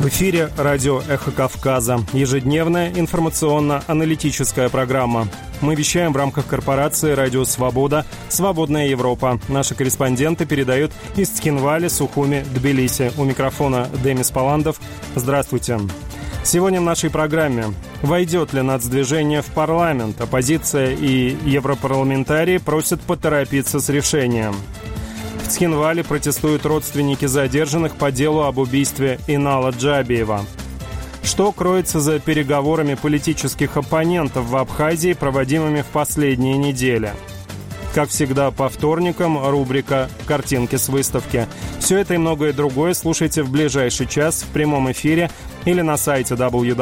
эфире радио «Эхо Кавказа». Ежедневная информационно-аналитическая программа. Мы вещаем в рамках корпорации «Радио Свобода», «Свободная Европа». Наши корреспонденты передают из Цхинвали, Сухуми, Тбилиси. У микрофона Демис Паландов. Здравствуйте. Сегодня в нашей программе: войдет ли нацдвижение в парламент? Оппозиция и европарламентарии просят поторопиться с решением. В Цхинвале протестуют родственники задержанных по делу об убийстве Инала Джабиева. Что кроется за переговорами политических оппонентов в Абхазии, проводимыми в последние недели? Как всегда, по вторникам рубрика «Картинки с выставки». Все это и многое другое слушайте в ближайший час в прямом эфире или на сайте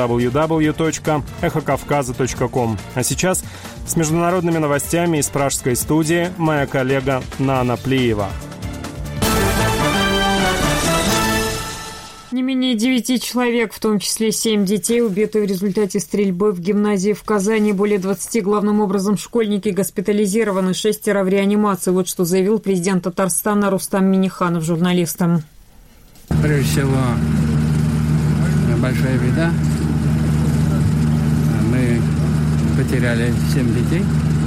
www.эхокавказа.ком. А сейчас с международными новостями из пражской студии моя коллега Нана Плиева. Не менее 9 человек, в том числе 7 детей, убиты в результате стрельбы в гимназии в Казани. Более 20, главным образом, школьники госпитализированы, 6 в реанимации. Вот что заявил президент Татарстана Рустам Минниханов журналистам. Прежде всего, большая беда. Мы потеряли 7 детей,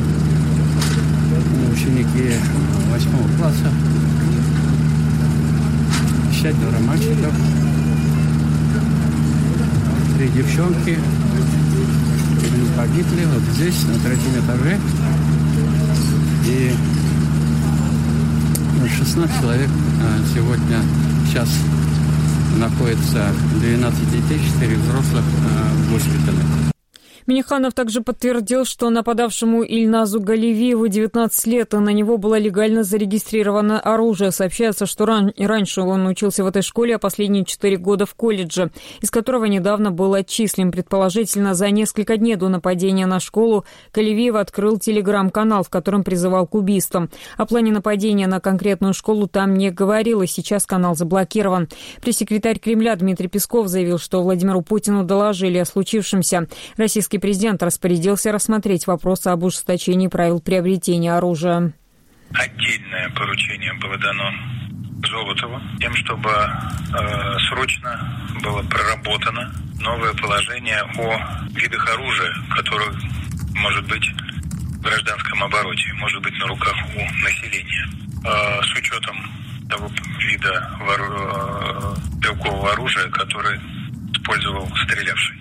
ученики 8 класса, 4 мальчиков, 3 девчонки. Они погибли вот здесь, на 3-м этаже. И 16 человек сегодня, сейчас находится 12 детей, 4 взрослых в госпитале. Минниханов также подтвердил, что нападавшему Ильназу Галевиеву 19 лет, и на него было легально зарегистрировано оружие. Сообщается, что раньше он учился в этой школе, а последние 4 года в колледже, из которого недавно был отчислен. Предположительно, за несколько дней до нападения на школу Галевиев открыл телеграм-канал, в котором призывал к убийствам. О плане нападения на конкретную школу там не говорилось, сейчас канал заблокирован. Пресс-секретарь Кремля Дмитрий Песков заявил, что Владимиру Путину доложили о случившемся. Российский президент распорядился рассмотреть вопрос об ужесточении правил приобретения оружия. Отдельное поручение было дано Золотову, тем, чтобы срочно было проработано новое положение о видах оружия, которое может быть в гражданском обороте, может быть на руках у населения. С учетом того вида стрелкового оружия, который использовал стрелявший.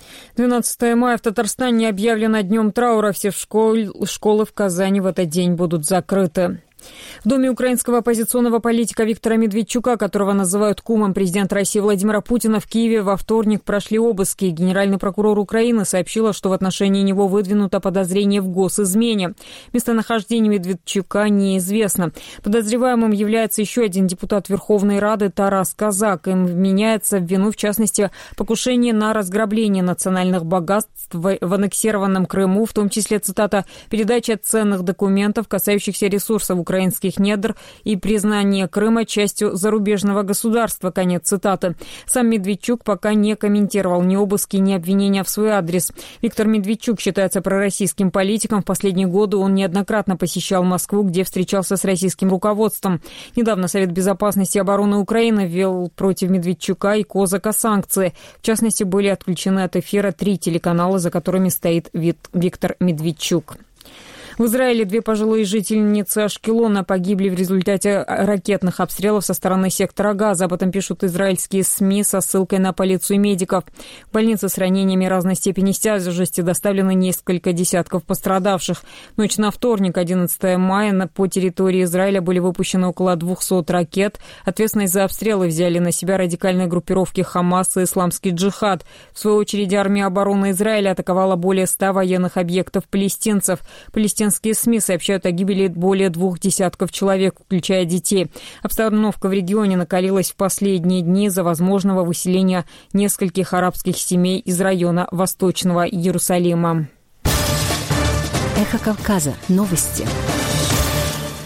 12 мая в Татарстане объявлено днем траура. Все школы в Казани в этот день будут закрыты. В доме украинского оппозиционного политика Виктора Медведчука, которого называют кумом президента России Владимира Путина, в Киеве во вторник прошли обыски. Генеральный прокурор Украины сообщила, что в отношении него выдвинуто подозрение в госизмене. Местонахождение Медведчука неизвестно. Подозреваемым является еще один депутат Верховной Рады Тарас Казак. Им вменяется в вину, в частности, покушение на разграбление национальных богатств в аннексированном Крыму, в том числе, цитата, «передача ценных документов, касающихся ресурсов украинских недр и признание Крыма частью зарубежного государства». Конец цитаты. Сам Медведчук пока не комментировал ни обыски, ни обвинения в свой адрес. Виктор Медведчук считается пророссийским политиком. В последние годы он неоднократно посещал Москву, где встречался с российским руководством. Недавно Совет безопасности и обороны Украины ввел против Медведчука и Козака санкции. В частности, были отключены от эфира 3 телеканала, за которыми стоит Виктор Медведчук. В Израиле 2 пожилые жительницы Ашкелона погибли в результате ракетных обстрелов со стороны сектора Газа. Об этом пишут израильские СМИ со ссылкой на полицию и медиков. В больницы с ранениями разной степени тяжести доставлены несколько десятков пострадавших. В ночь на вторник, 11 мая, по территории Израиля были выпущены около 200 ракет. Ответственность за обстрелы взяли на себя радикальные группировки Хамас и Исламский джихад. В свою очередь, армия обороны Израиля атаковала более 100 военных объектов палестинцев. Палестинские СМИ сообщают о гибели более 2 десятков человек, включая детей. Обстановка в регионе накалилась в последние дни из-за возможного выселения нескольких арабских семей из района Восточного Иерусалима. Эхо Кавказа. Новости.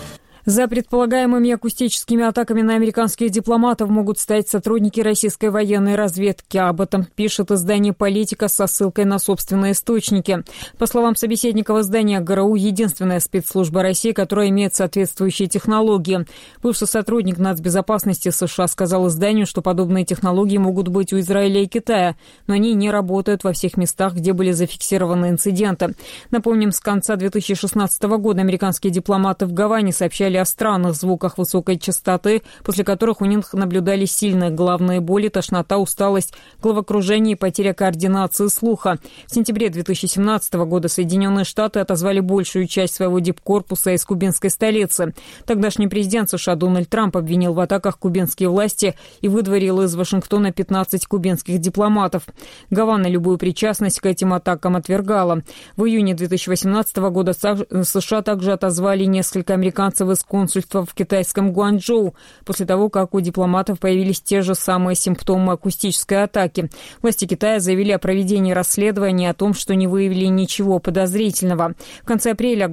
За предполагаемыми акустическими атаками на американских дипломатов могут стоять сотрудники российской военной разведки. Об этом пишет издание «Политика» со ссылкой на собственные источники. По словам собеседников издания, ГРУ – единственная спецслужба России, которая имеет соответствующие технологии. Бывший сотрудник нацбезопасности США сказал изданию, что подобные технологии могут быть у Израиля и Китая, но они не работают во всех местах, где были зафиксированы инциденты. Напомним, с конца 2016 года американские дипломаты в Гаване сообщали о странных звуках высокой частоты, после которых у них наблюдались сильные головные боли, тошнота, усталость, головокружение и потеря координации слуха. В сентябре 2017 года Соединенные Штаты отозвали большую часть своего дипкорпуса из кубинской столицы. Тогдашний президент США Дональд Трамп обвинил в атаках кубинские власти и выдворил из Вашингтона 15 кубинских дипломатов. Гавана любую причастность к этим атакам отвергала. В июне 2018 года США также отозвали несколько американцев из консульства в китайском Гуанчжоу после того, как у дипломатов появились те же самые симптомы акустической атаки. Власти Китая заявили о проведении расследования и о том, что не выявили ничего подозрительного. В конце апреля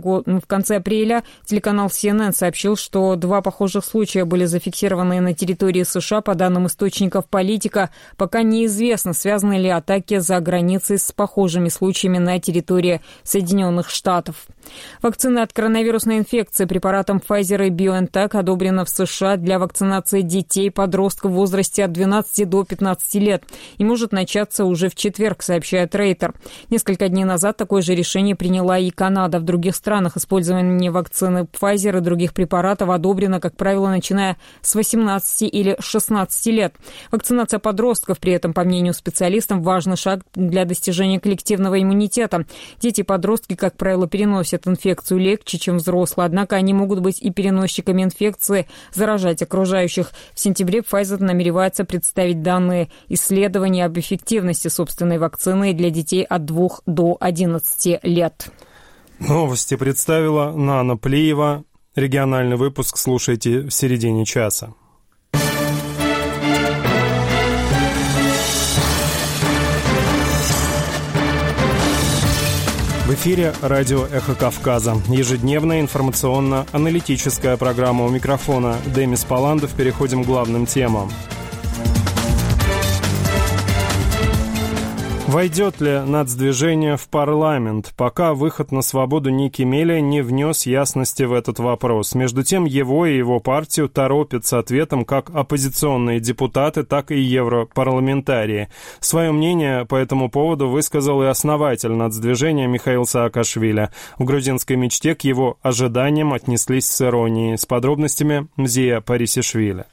телеканал CNN сообщил, что 2 похожих случая были зафиксированы на территории США. По данным источников «Политика», пока неизвестно, связаны ли атаки за границей с похожими случаями на территории Соединенных Штатов. Вакцина от коронавирусной инфекции препаратом Pfizer и BioNTech одобрена в США для вакцинации детей, подростков в возрасте от 12 до 15 лет и может начаться уже в четверг, сообщает Рейтер. Несколько дней назад такое же решение приняла и Канада. В других странах использование вакцины Pfizer и других препаратов одобрено, как правило, начиная с 18 или 16 лет. Вакцинация подростков при этом, по мнению специалистов, важный шаг для достижения коллективного иммунитета. Дети и подростки, как правило, переносят инфекцию легче, чем взрослые, однако они могут быть и переносчиками инфекции, заражать окружающих. В сентябре Pfizer намеревается представить данные исследований об эффективности собственной вакцины для детей от 2 до 11 лет. Новости представила Нана Плиева. Региональный выпуск слушайте в середине часа. В эфире радио «Эхо Кавказа». Ежедневная информационно-аналитическая программа. У микрофона Демис Паландов. Переходим к главным темам. Войдет ли нацдвижение в парламент? Пока выход на свободу Ники Мелия не внес ясности в этот вопрос. Между тем, его и его партию торопят с ответом как оппозиционные депутаты, так и европарламентарии. Свое мнение по этому поводу высказал и основатель нацдвижения Михаил Саакашвили. В грузинской мечте к его ожиданиям отнеслись с иронией. С подробностями Мзия Парисишвили.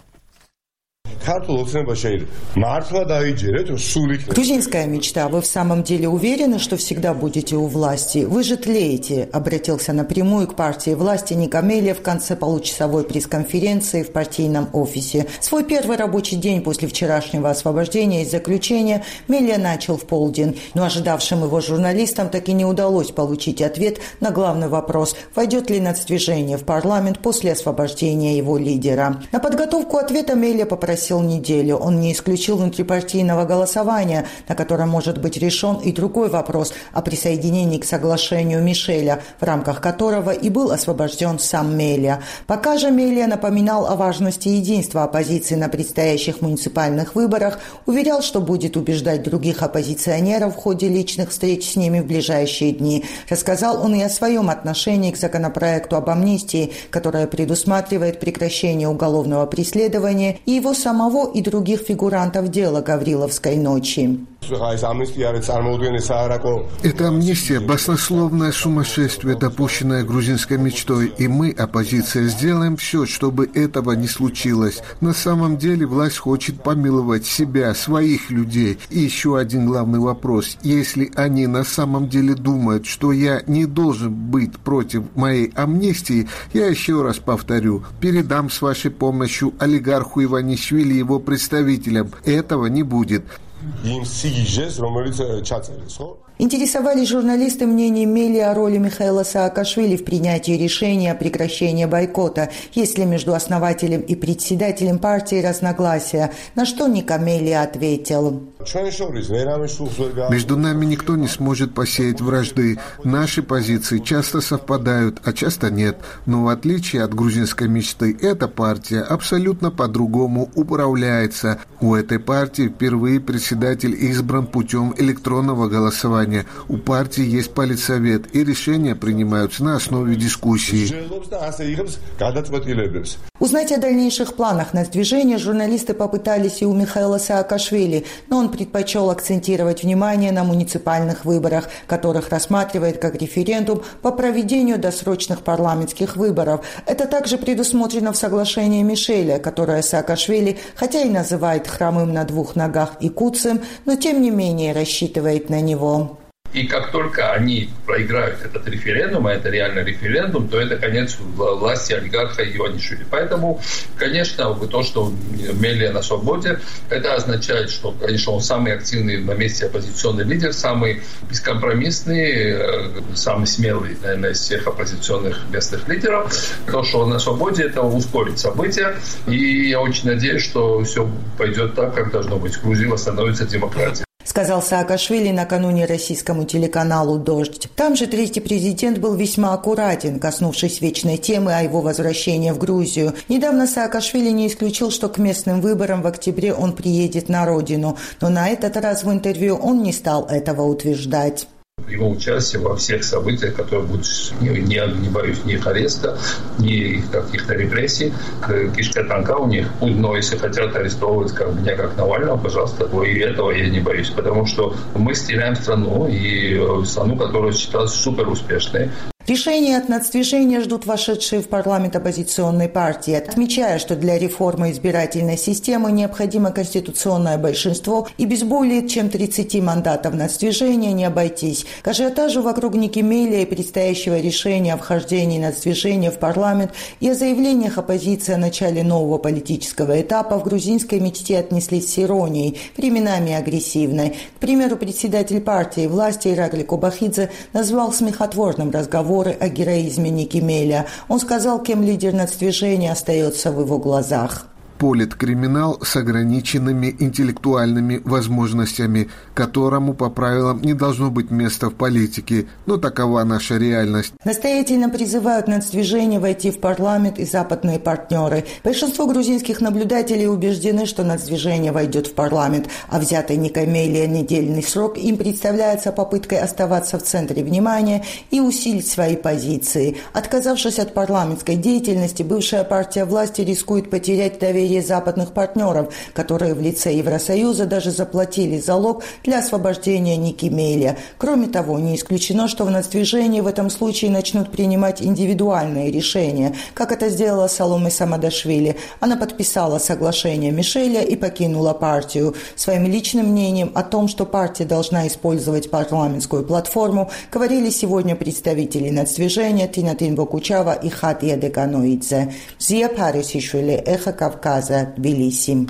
Грузинская мечта. Вы в самом деле уверены, что всегда будете у власти? Вы же тлеете, обратился напрямую к партии власти Ника Мелия в конце получасовой пресс-конференции в партийном офисе. Свой первый рабочий день после вчерашнего освобождения из заключения Мелия начал в полдень, но ожидавшим его журналистам так и не удалось получить ответ на главный вопрос, войдет ли нацдвижение в парламент после освобождения его лидера. На подготовку ответа Мелия попросил неделю. Он не исключил внутрипартийного голосования, на котором может быть решен и другой вопрос о присоединении к соглашению Мишеля, в рамках которого и был освобожден сам Мелия. Пока же Мелия напоминал о важности единства оппозиции на предстоящих муниципальных выборах, уверял, что будет убеждать других оппозиционеров в ходе личных встреч с ними в ближайшие дни. Рассказал он и о своем отношении к законопроекту об амнистии, которое предусматривает прекращение уголовного преследования и его самого и других фигурантов дела Гавриловской ночи. Эта амнистия – баснословное сумасшествие, допущенное грузинской мечтой, и мы, оппозиция, сделаем все, чтобы этого не случилось. На самом деле власть хочет помиловать себя, своих людей. И еще один главный вопрос. Если они на самом деле думают, что я не должен быть против моей амнистии, я еще раз повторю, передам с вашей помощью олигарху Иванишвили и его представителям. Этого не будет. Интересовались журналисты мнением Мелии о роли Михаила Саакашвили в принятии решения о прекращении бойкота, есть ли между основателем и председателем партии разногласия, на что Ника Мелия ответил. Между нами никто не сможет посеять вражды. Наши позиции часто совпадают, а часто нет. Но в отличие от грузинской мечты, эта партия абсолютно по-другому управляется. У этой партии впервые председатель избран путем электронного голосования. У партии есть политсовет, и решения принимаются на основе дискуссии. Узнать о дальнейших планах нацдвижения журналисты попытались и у Михаила Саакашвили, но он предпочел акцентировать внимание на муниципальных выборах, которых рассматривает как референдум по проведению досрочных парламентских выборов. Это также предусмотрено в соглашении Мишеля, которое Саакашвили, хотя и называет хромым на двух ногах и куцым, но тем не менее рассчитывает на него. И как только они проиграют этот референдум, а это реально референдум, то это конец власти олигарха Иванишвили. Поэтому, конечно, то, что Мелия на свободе, это означает, что, конечно, он самый активный на месте оппозиционный лидер, самый бескомпромиссный, самый смелый, наверное, из всех оппозиционных местных лидеров. То, что он на свободе, это ускорит события. И я очень надеюсь, что все пойдет так, как должно быть. Грузия восстановится демократией. Сказал Саакашвили накануне российскому телеканалу «Дождь». Там же третий президент был весьма аккуратен, коснувшись вечной темы о его возвращении в Грузию. Недавно Саакашвили не исключил, что к местным выборам в октябре он приедет на родину, но на этот раз в интервью он не стал этого утверждать. Его участие во всех событиях, которые будут, не боюсь ни их ареста, ни каких-то репрессий, кишка тонка у них. Но если хотят арестовывать меня как Навального, пожалуйста, и этого я не боюсь. Потому что мы стреляем страну, и страну, которая считалась супер успешной. Решения от нацдвижения ждут вошедшие в парламент оппозиционной партии, отмечая, что для реформы избирательной системы необходимо конституционное большинство и без более чем 30 мандатов нацдвижения не обойтись. К ажиотажу вокруг Ники Мелии и предстоящего решения о вхождении нацдвижения в парламент и о заявлениях оппозиции о начале нового политического этапа в грузинской мечте отнеслись с иронией, временами агрессивной. К примеру, председатель партии власти Иракли Кобахидзе назвал смехотворным разговор о героизме Ники Мелия. Он сказал, кем лидер нацдвижения остается в его глазах. Политкриминал с ограниченными интеллектуальными возможностями, которому по правилам не должно быть места в политике, но такова наша реальность. Настоятельно призывают нацдвижение войти в парламент и западные партнеры. Большинство грузинских наблюдателей убеждены, что нацдвижение войдет в парламент, а взятый Никой Мелия недельный срок им представляется попыткой оставаться в центре внимания и усилить свои позиции. Отказавшись от парламентской деятельности, бывшая партия власти рискует потерять доверие западных партнеров, которые в лице Евросоюза даже заплатили залог для освобождения Ники Мелия. Кроме того, не исключено, что в нацдвижении в этом случае начнут принимать индивидуальные решения, как это сделала Саломе Самадашвили. Она подписала соглашение Мишеля и покинула партию. Своим личным мнением о том, что партия должна использовать парламентскую платформу, говорили сегодня представители нацдвижения Тинатин Бокучава и Хатия Деканоидзе. Зия Парисишвили, Эхо Кавказа, Тбилиси.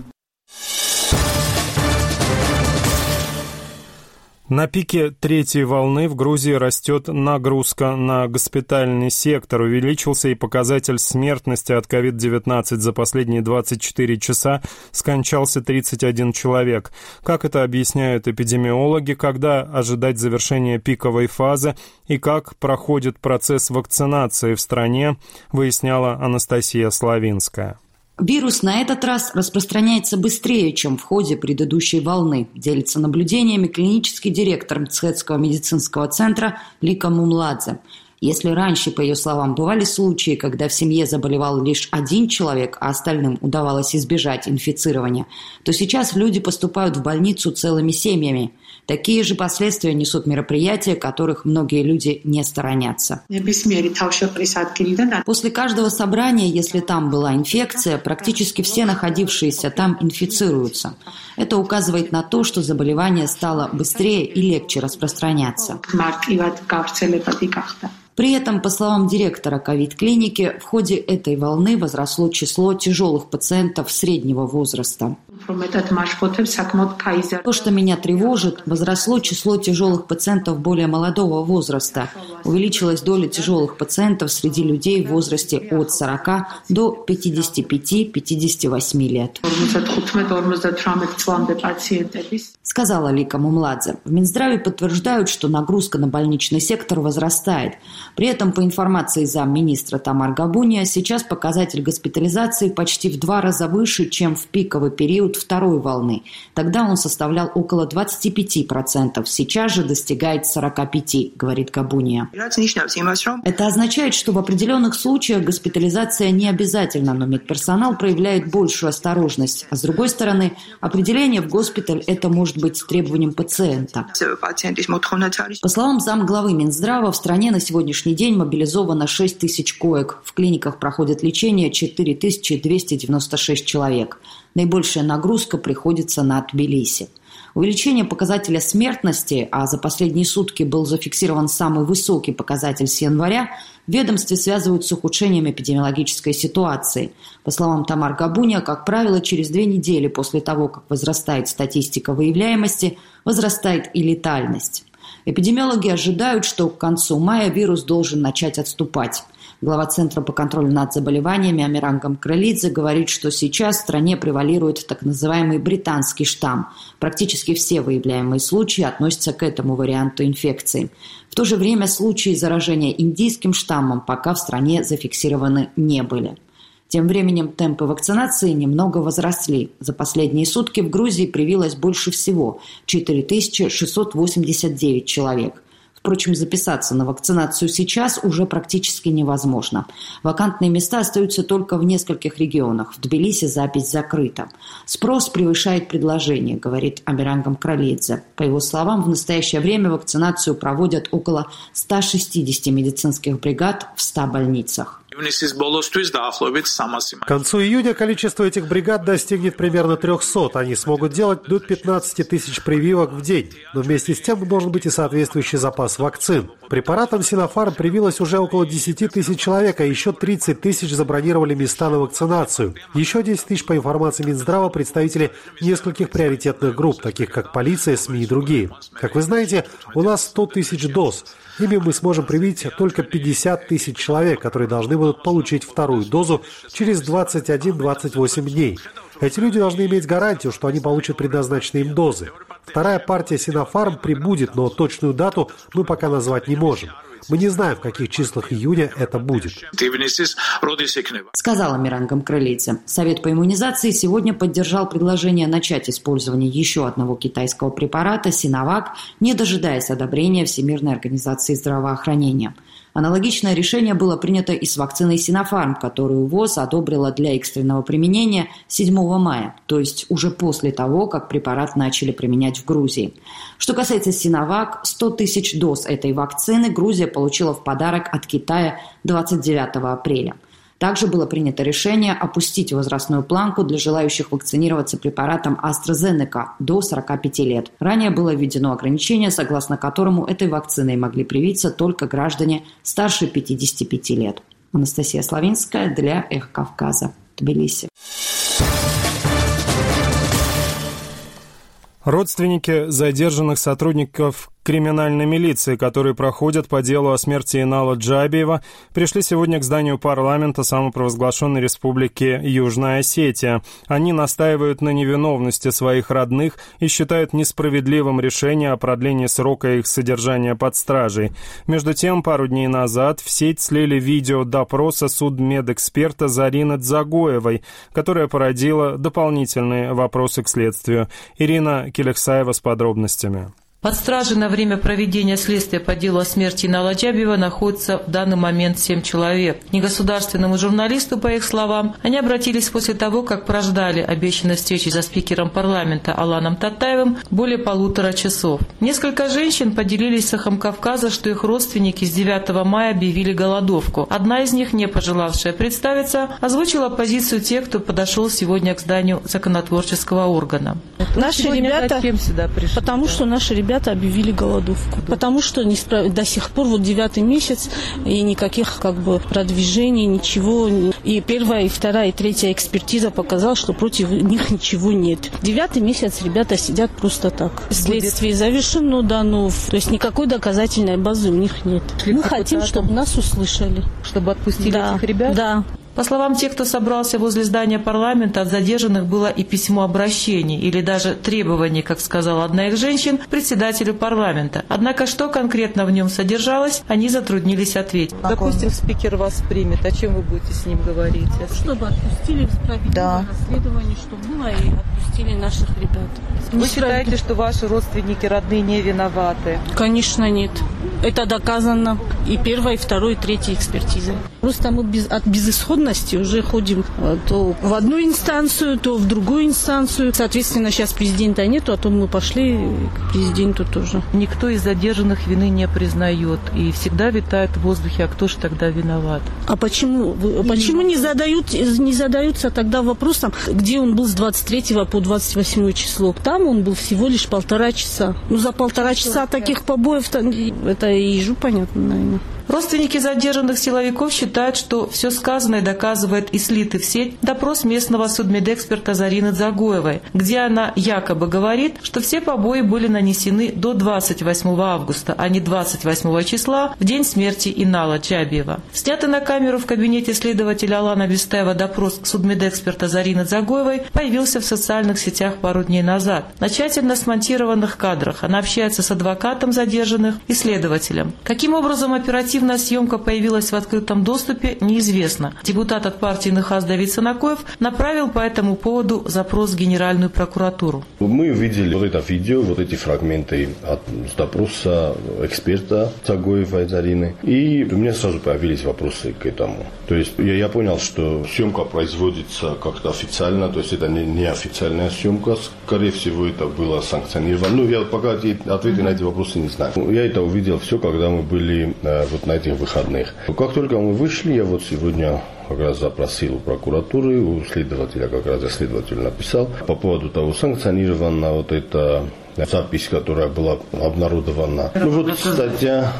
На пике третьей волны в Грузии растет нагрузка на госпитальный сектор. Увеличился и показатель смертности от COVID-19. За последние 24 часа скончался 31 человек. Как это объясняют эпидемиологи, когда ожидать завершения пиковой фазы и как проходит процесс вакцинации в стране, выясняла Анастасия Славинская. Вирус на этот раз распространяется быстрее, чем в ходе предыдущей волны, делится наблюдениями клинический директор Мцхетского медицинского центра Лика Мумладзе. Если раньше, по ее словам, бывали случаи, когда в семье заболевал лишь один человек, а остальным удавалось избежать инфицирования, то сейчас люди поступают в больницу целыми семьями. Такие же последствия несут мероприятия, которых многие люди не сторонятся. После каждого собрания, если там была инфекция, практически все находившиеся там инфицируются. Это указывает на то, что заболевание стало быстрее и легче распространяться. При этом, по словам директора ковид-клиники, в ходе этой волны возросло число тяжелых пациентов среднего возраста. То, что меня тревожит, возросло число тяжелых пациентов более молодого возраста. Увеличилась доля тяжелых пациентов среди людей в возрасте от 40 до 55-58 лет. Сказала Лика Мумладзе. В Минздраве подтверждают, что нагрузка на больничный сектор возрастает. При этом, по информации замминистра Тамар Габуния, сейчас показатель госпитализации почти в 2 раза выше, чем в пиковый период второй волны. Тогда он составлял около 25%, сейчас же достигает 45%, говорит Габуния. Это означает, что в определенных случаях госпитализация не обязательна, но медперсонал проявляет большую осторожность. А с другой стороны, определение в госпиталь – это может быть требованием пациента. По словам замглавы Минздрава, в стране на сегодняшний день мобилизовано 6 тысяч коек. В клиниках проходит лечение 4296 человек. Наибольшая нагрузка приходится на Тбилиси. Увеличение показателя смертности, а за последние сутки был зафиксирован самый высокий показатель с января, в ведомстве связывают с ухудшением эпидемиологической ситуации. По словам Тамар Габуния, как правило, через 2 недели после того, как возрастает статистика выявляемости, возрастает и летальность. Эпидемиологи ожидают, что к концу мая вирус должен начать отступать. Глава Центра по контролю над заболеваниями Амиран Гамкралидзе говорит, что сейчас в стране превалирует так называемый британский штамм. Практически все выявляемые случаи относятся к этому варианту инфекции. В то же время случаи заражения индийским штаммом пока в стране зафиксированы не были. Тем временем темпы вакцинации немного возросли. За последние сутки в Грузии привилось больше всего – 4689 человек. Впрочем, записаться на вакцинацию сейчас уже практически невозможно. Вакантные места остаются только в нескольких регионах. В Тбилиси запись закрыта. Спрос превышает предложение, говорит Амиран Гамкралидзе. По его словам, в настоящее время вакцинацию проводят около 160 медицинских бригад в 100 больницах. К концу июня количество этих бригад достигнет примерно 300. Они смогут делать до 15 тысяч прививок в день. Но вместе с тем должен быть и соответствующий запас вакцин. Препаратом Sinopharm привилось уже около 10 тысяч человек, а еще 30 тысяч забронировали места на вакцинацию. Еще 10 тысяч, по информации Минздрава, представители нескольких приоритетных групп, таких как полиция, СМИ и другие. Как вы знаете, у нас 100 тысяч доз. Ими мы сможем привить только 50 тысяч человек, которые должны будут получить вторую дозу через 21-28 дней. Эти люди должны иметь гарантию, что они получат предназначенные им дозы. Вторая партия Sinopharm прибудет, но точную дату мы пока назвать не можем. Мы не знаем, в каких числах июня это будет. Сказала Амиран Гамкралидзе. Совет по иммунизации сегодня поддержал предложение начать использование еще одного китайского препарата Sinovac, не дожидаясь одобрения Всемирной организации здравоохранения. Аналогичное решение было принято и с вакциной Sinopharm, которую ВОЗ одобрила для экстренного применения 7 мая, то есть уже после того, как препарат начали применять в Грузии. Что касается Sinovac, 100 тысяч доз этой вакцины Грузия получила в подарок от Китая 29 апреля. Также было принято решение опустить возрастную планку для желающих вакцинироваться препаратом AstraZeneca до 45 лет. Ранее было введено ограничение, согласно которому этой вакциной могли привиться только граждане старше 55 лет. Анастасия Славинская для «Эхо Кавказа», Тбилиси. Родственники задержанных сотрудников криминальной милиции, которые проходят по делу о смерти Инала Джабиева, пришли сегодня к зданию парламента самопровозглашенной республики Южная Осетия. Они настаивают на невиновности своих родных и считают несправедливым решение о продлении срока их содержания под стражей. Между тем, пару дней назад в сеть слили видео допроса судмедэксперта Зарины Дзагоевой, которая породила дополнительные вопросы к следствию. Ирина Келехсаева с подробностями. Под стражей на время проведения следствия по делу о смерти Инала Джабиева находится в данный момент 7 человек. К негосударственному журналисту, по их словам, они обратились после того, как прождали обещанной встречи со спикером парламента Аланом Татаевым более 1,5 часов. Несколько женщин поделились с «Эхом Кавказа», что их родственники с 9 мая объявили голодовку. Одна из них, не пожелавшая представиться, озвучила позицию тех, кто подошел сегодня к зданию законотворческого органа. Наши ребята, потому что наши ребята ребята объявили голодовку. Потому что до сих пор 9-й месяц и никаких продвижений, ничего. И 1-я, и 2-я, и 3-я экспертиза показала, что против них ничего нет. 9-й месяц ребята сидят просто так. Следствие завершено, то есть никакой доказательной базы у них нет. Мы хотим, чтобы нас услышали. Чтобы отпустили этих ребят? Да. По словам тех, кто собрался возле здания парламента, от задержанных было и письмо обращений, или даже требований, как сказала одна из женщин, председателю парламента. Однако, что конкретно в нем содержалось, они затруднились ответить. Допустим, спикер вас примет, о чем вы будете с ним говорить? Чтобы отпустили справедливое расследование, что было, и отпустили наших ребят. Вы считаете, что ваши родственники, родные не виноваты? Конечно, нет. Это доказано и 1-й, и 2-й, и 3-й экспертизы. Просто мы от безысходности уже ходим то в одну инстанцию, то в другую инстанцию. Соответственно, сейчас президента нету, а то мы пошли к президенту тоже. Никто из задержанных вины не признает. И всегда витает в воздухе, а кто же тогда виноват? А почему не задаются тогда вопросом, где он был с 23 по 28 число? Там он был всего лишь 1,5 часа. За 1,5 часа таких побоев, это и ежу понятно, наверное. Родственники задержанных силовиков считают, что все сказанное доказывает и слитый в сеть допрос местного судмедэксперта Зарины Дзагоевой, где она якобы говорит, что все побои были нанесены до 28 августа, а не 28 числа, в день смерти Инала Джабиева. Снятый на камеру в кабинете следователя Алана Бестаева допрос судмедэксперта Зарины Дзагоевой появился в социальных сетях пару дней назад. На тщательно смонтированных кадрах она общается с адвокатом задержанных и следователем. Каким образом оперативная съемка появилась в открытом доступе, неизвестно. Депутат от партии НХАС Давид Санакоев направил по этому поводу запрос в Генеральную прокуратуру. Мы увидели это видео, эти фрагменты от допроса эксперта Дзагоевой Зарины, и у меня сразу появились вопросы к этому. То есть я понял, что съемка производится как-то официально, то есть это не официальная съемка, скорее всего это было санкционировано. Я пока ответы на эти вопросы не знаю. Я это увидел все, когда мы были на этих выходных. Как только мы вышли, я сегодня как раз запросил у прокуратуры, у следователя, как раз я следователю написал по поводу того, санкционирована эта запись, которая была обнародована. Статья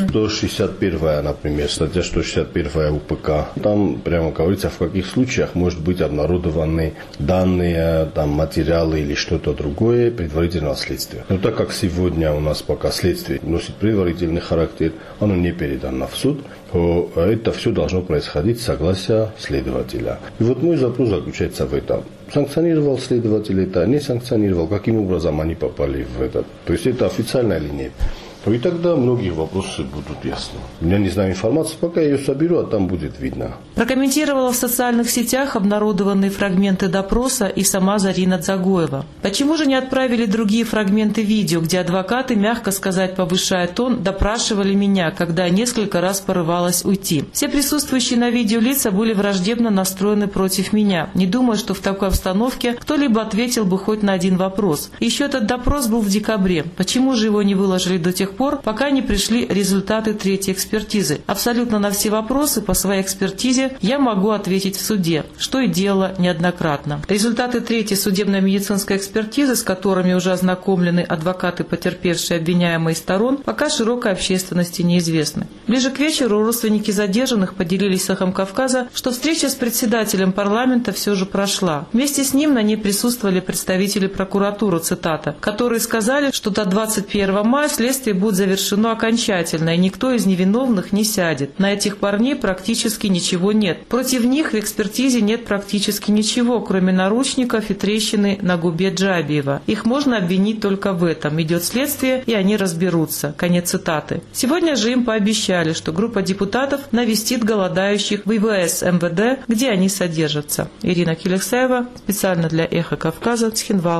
161, например, статья 161 УПК. Там прямо говорится, в каких случаях может быть обнародованы данные, материалы или что-то другое предварительного следствия. Но так как сегодня у нас пока следствие носит предварительный характер, оно не передано в суд, то это все должно происходить с согласия следователя. И мой запрос заключается в этом. Санкционировал следователь это, не санкционировал, каким образом они попали в это. То есть это официально или нет. И тогда многие вопросы будут ясны. Я не знаю информацию, пока я ее соберу, а там будет видно. Прокомментировала в социальных сетях обнародованные фрагменты допроса и сама Зарина Дзагоева. Почему же не отправили другие фрагменты видео, где адвокаты, мягко сказать, повышая тон, допрашивали меня, когда несколько раз порывалась уйти? Все присутствующие на видео лица были враждебно настроены против меня. Не думаю, что в такой обстановке кто-либо ответил бы хоть на один вопрос. Еще этот допрос был в декабре. Почему же его не выложили до тех пор, пока не пришли результаты 3-й экспертизы? Абсолютно на все вопросы по своей экспертизе я могу ответить в суде, что и делала неоднократно. Результаты 3-й судебно-медицинской экспертизы, с которыми уже ознакомлены адвокаты, потерпевшие обвиняемые сторон, пока широкой общественности неизвестны. Ближе к вечеру родственники задержанных поделились с «Эхом Кавказа», что встреча с председателем парламента все же прошла. Вместе с ним на ней присутствовали представители прокуратуры, цитата, которые сказали, что до 21 мая следствие будет завершено окончательно, и никто из невиновных не сядет. На этих парней практически ничего нет. Против них в экспертизе нет практически ничего, кроме наручников и трещины на губе Джабиева. Их можно обвинить только в этом. Идет следствие, и они разберутся. Конец цитаты. Сегодня же им пообещали, что группа депутатов навестит голодающих в ИВС МВД, где они содержатся. Ирина Келексаева, специально для «Эхо Кавказа», Цхинвал.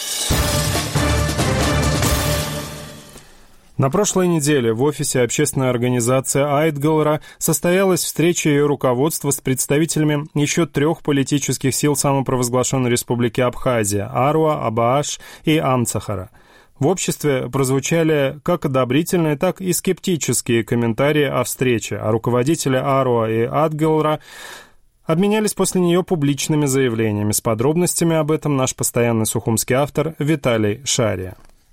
На прошлой неделе в офисе общественной организации Айтгалра состоялась встреча ее руководства с представителями еще 3 политических сил самопровозглашенной республики Абхазия – Аруа, Абааш и Амцахара. В обществе прозвучали как одобрительные, так и скептические комментарии о встрече, а руководители Аруа и Айтгалра обменялись после нее публичными заявлениями. С подробностями об этом наш постоянный сухумский автор Виталий Шария.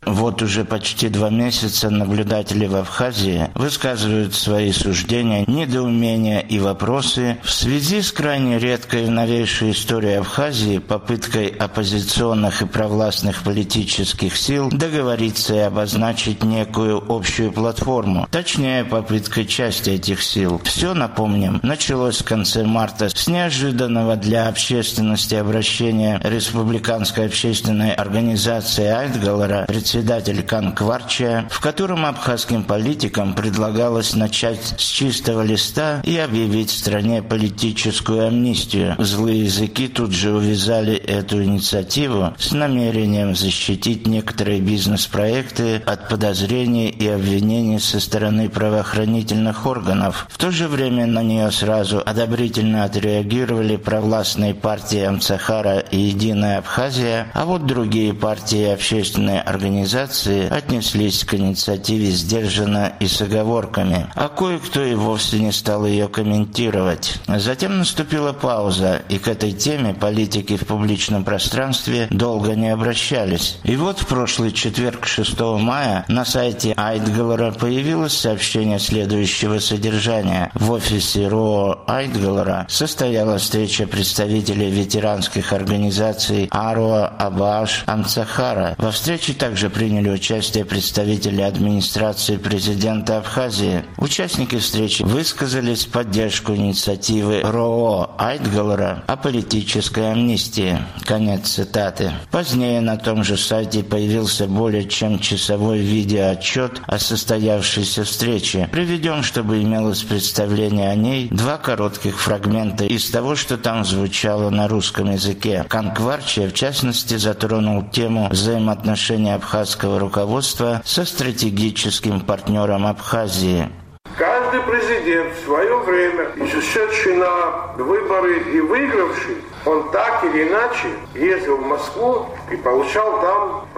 Вот уже почти 2 месяца наблюдатели в Абхазии высказывают свои суждения, недоумения и вопросы в связи с крайне редкой в новейшей истории Абхазии попыткой оппозиционных и провластных политических сил договориться и обозначить некую общую платформу, точнее попыткой части этих сил. Все, напомним, началось в конце марта с неожиданного для общественности обращения республиканской общественной организации Айтгалара, председатель Канкварчия, в котором абхазским политикам предлагалось начать с чистого листа и объявить в стране политическую амнистию. Злые языки тут же увязали эту инициативу с намерением защитить некоторые бизнес-проекты от подозрений и обвинений со стороны правоохранительных органов. В то же время на нее сразу одобрительно отреагировали провластные партии Амцахара и Единая Абхазия, а вот другие партии и общественные организации отнеслись к инициативе сдержанно и с оговорками, а кое-кто и вовсе не стал ее комментировать. Затем наступила пауза, и к этой теме политики в публичном пространстве долго не обращались. И вот в прошлый четверг, 6 мая, на сайте Айтгалара появилось сообщение следующего содержания. В офисе РОО Айтгалара состоялась встреча представителей ветеранских организаций Аруа, Абаш, Амцахара. Во встрече также приняли участие представители администрации президента Абхазии. Участники встречи высказались в поддержку инициативы РОО Айтгалара о политической амнистии. Конец цитаты. Позднее на том же сайте появился более чем часовой видеоотчет о состоявшейся встрече. Приведем, чтобы имелось представление о ней, 2 коротких фрагмента из того, что там звучало на русском языке. Канкварчия, в частности, затронул тему взаимоотношений абхазского руководства со стратегическим партнером Абхазии. Каждый президент в свое время, шедший на выборы и выигравший, он так или иначе ездил в Москву и получал там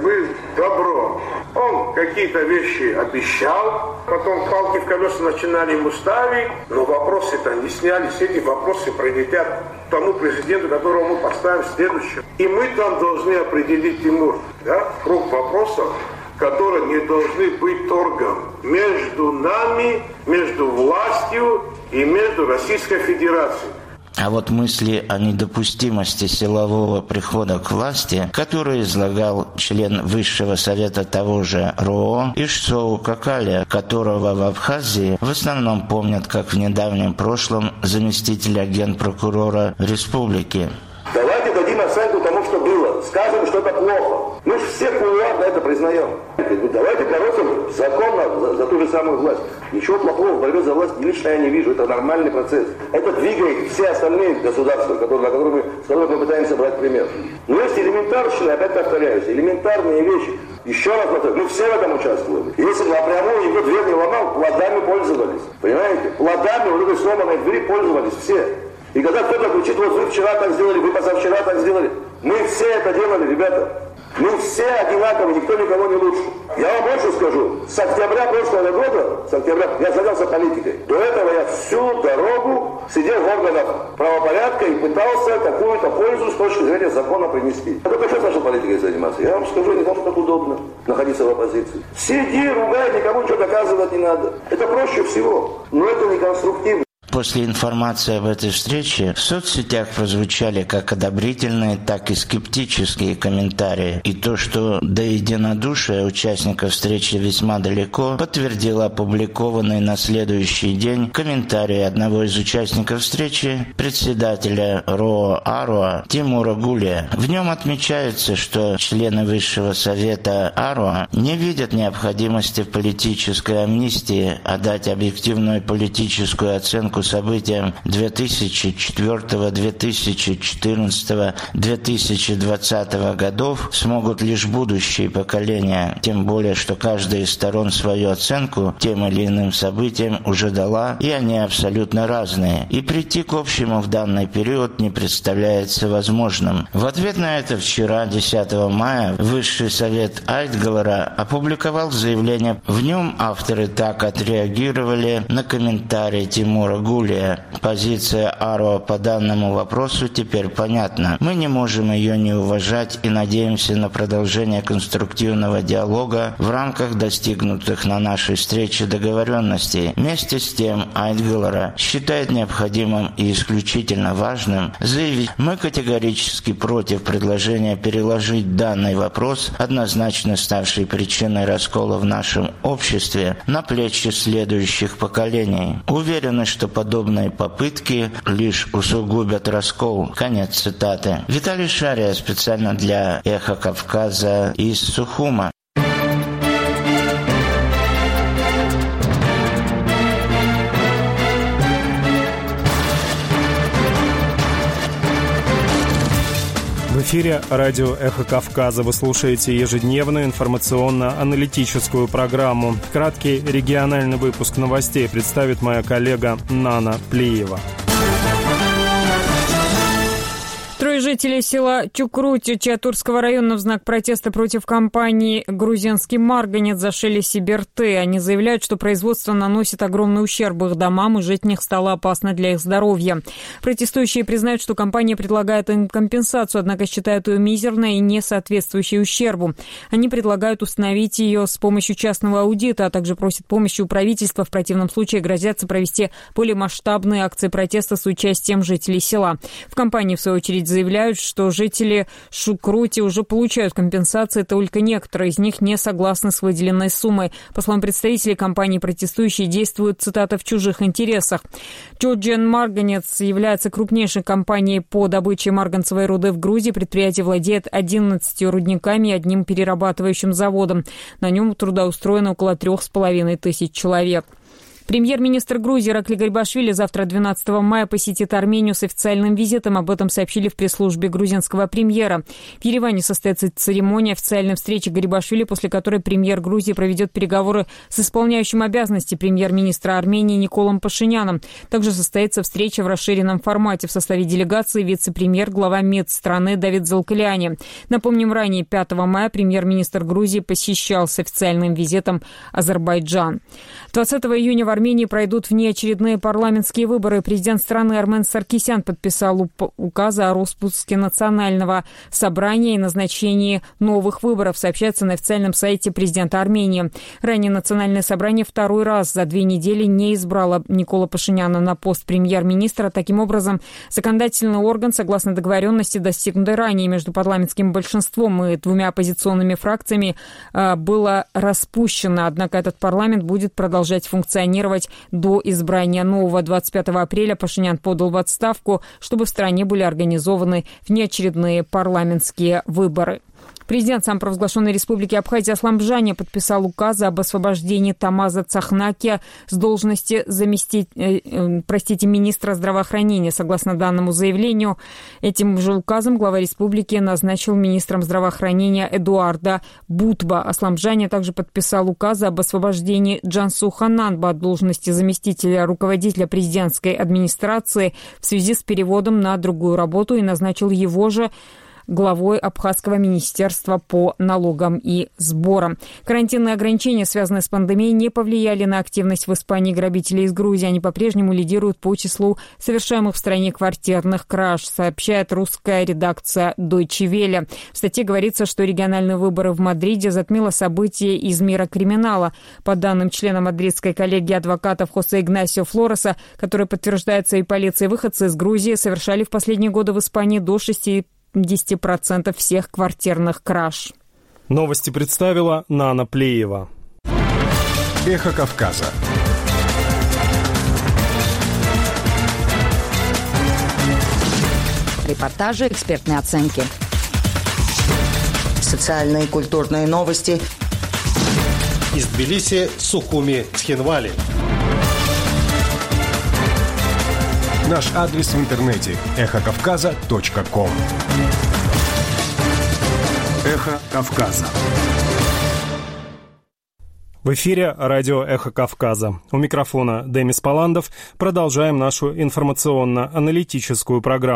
добро. Он какие-то вещи обещал, потом палки в колеса начинали ему ставить, но вопросы-то не снялись, эти вопросы прилетят тому президенту, которого мы поставим следующим. И мы там должны определить, Тимур, круг вопросов, которые не должны быть торгом между нами, между властью и между Российской Федерацией. А вот мысли о недопустимости силового прихода к власти, которые излагал член Высшего совета того же РОО Ишсоу Какаля, которого в Абхазии в основном помнят как в недавнем прошлом заместителя генпрокурора республики. Давайте дадим оценку тому, что было. Скажем, что это плохо. Мы же все кулуарно это признаем. Давайте бороться законно за ту же самую власть. Ничего плохого в борьбе за власть лично я не вижу. Это нормальный процесс. Это двигает все остальные государства, с которыми мы пытаемся брать пример. Но есть элементарщина, опять повторяюсь, элементарные вещи. Еще раз повторяю, мы все в этом участвовали. Если напрямую никто дверь не ломал, плодами пользовались. Понимаете? Плодами вот этой сломанной двери пользовались все. И когда кто-то кричит, вот вы вчера так сделали, вы позавчера так сделали, мы все это делали, ребята. Мы все одинаковы, никто никого не лучше. Я вам больше скажу, с октября прошлого года, я занялся политикой. До этого я всю дорогу сидел в органах правопорядка и пытался какую-то пользу с точки зрения закона принести. А только сейчас начал политикой заниматься. Я вам скажу, не знаю, как удобно находиться в оппозиции. Сиди, ругай, никому ничего доказывать не надо. Это проще всего, но это не конструктивно. После информации об этой встрече в соцсетях прозвучали как одобрительные, так и скептические комментарии. И то, что до единодушия участников встречи весьма далеко, подтвердил опубликованный на следующий день комментарий одного из участников встречи, председателя РОО Аруа Тимура Гулия. В нем отмечается, что члены Высшего совета Аруа не видят необходимости в политической амнистии, а дать объективную политическую оценку событиям 2004, 2014, 2020 годов смогут лишь будущие поколения, тем более, что каждая из сторон свою оценку тем или иным событиям уже дала, и они абсолютно разные, и прийти к общему в данный период не представляется возможным. В ответ на это вчера, 10 мая, Высший совет Айтгалара опубликовал заявление. В нем авторы так отреагировали на комментарий Тимура Гулия. Гулия. Позиция АРО по данному вопросу теперь понятна. Мы не можем ее не уважать и надеемся на продолжение конструктивного диалога в рамках достигнутых на нашей встрече договоренностей. Вместе с тем Айтгылара считает необходимым и исключительно важным заявить: мы категорически против предложения переложить данный вопрос, однозначно ставший причиной раскола в нашем обществе, на плечи следующих поколений. Уверены, что подобные попытки лишь усугубят раскол. Конец цитаты. Виталий Шария специально для «Эхо Кавказа» из Сухума. В эфире радио «Эхо Кавказа». Вы слушаете ежедневную информационно-аналитическую программу. Краткий региональный выпуск новостей представит моя коллега Нана Плиева. Трое жителей села Чукрути Чатурского района в знак протеста против компании «Грузинский марганец» зашили себе рты. Они заявляют, что производство наносит огромный ущерб их домам, и жить в них стало опасно для их здоровья. Протестующие признают, что компания предлагает им компенсацию, однако считают ее мизерной и не соответствующей ущербу. Они предлагают установить ее с помощью частного аудита, а также просят помощи у правительства. В противном случае грозятся провести более масштабные акции протеста с участием жителей села. В компании, в свою очередь, заявляют, что жители Чукрути уже получают компенсации, только некоторые из них не согласны с выделенной суммой. По словам представителей компании, протестующие действуют, цитата, в чужих интересах. Georgian Marganец является крупнейшей компанией по добыче марганцевой руды в Грузии. Предприятие владеет 11 рудниками и одним перерабатывающим заводом. На нем трудоустроено около 3500 человек. Премьер-министр Грузии Иракли Гарибашвили завтра, 12 мая, посетит Армению с официальным визитом. Об этом сообщили в пресс-службе грузинского премьера. В Ереване состоится церемония официальной встречи Гарибашвили, после которой премьер Грузии проведет переговоры с исполняющим обязанности премьер-министра Армении Николом Пашиняном. Также состоится встреча в расширенном формате в составе делегации вице-премьер, глава МИД страны Давид Залкаляни. Напомним, ранее 5 мая премьер-министр Грузии посещал с официальным визитом Азербайджан. 20 июня в Армении пройдут внеочередные парламентские выборы. Президент страны Армен Саркисян подписал указ о распуске национального собрания и назначении новых выборов, сообщается на официальном сайте президента Армении. Ранее национальное собрание второй раз за 2 недели не избрало Никола Пашиняна на пост премьер-министра. Таким образом, законодательный орган, согласно договоренности, достигнутой ранее между парламентским большинством и 2 оппозиционными фракциями, было распущено. Однако этот парламент будет продолжать функционировать до избрания нового. 25 апреля Пашинян подал в отставку, чтобы в стране были организованы внеочередные парламентские выборы. Президент самопровозглашенной республики Абхазия Аслан Бжаня подписал указ об освобождении Тамаза Цахнакия с должности министра здравоохранения. Согласно данному заявлению, этим же указом глава республики назначил министром здравоохранения Эдуарда Бутба. Аслан Бжаня также подписал указ об освобождении Джансу Хананба от должности заместителя руководителя президентской администрации в связи с переводом на другую работу и назначил его же главой Абхазского министерства по налогам и сборам. Карантинные ограничения, связанные с пандемией, не повлияли на активность в Испании грабителей из Грузии. Они по-прежнему лидируют по числу совершаемых в стране квартирных краж, сообщает русская редакция Deutsche Welle. В статье говорится, что региональные выборы в Мадриде затмило событие из мира криминала. По данным члена мадридской коллегии адвокатов Хосе Игнасио Флореса, который подтверждается и полицией, выходцы из Грузии совершали в последние годы в Испании до 60% всех квартирных краж. Новости представила Нана Плиева. Эхо Кавказа. Репортажи, экспертные оценки. Социальные и культурные новости. Из Тбилиси, Сухуми, Цхинвали. Наш адрес в интернете – эхокавказа.ком. Эхо Кавказа. В эфире радио «Эхо Кавказа». У микрофона Демис Паландов. Продолжаем нашу информационно-аналитическую программу.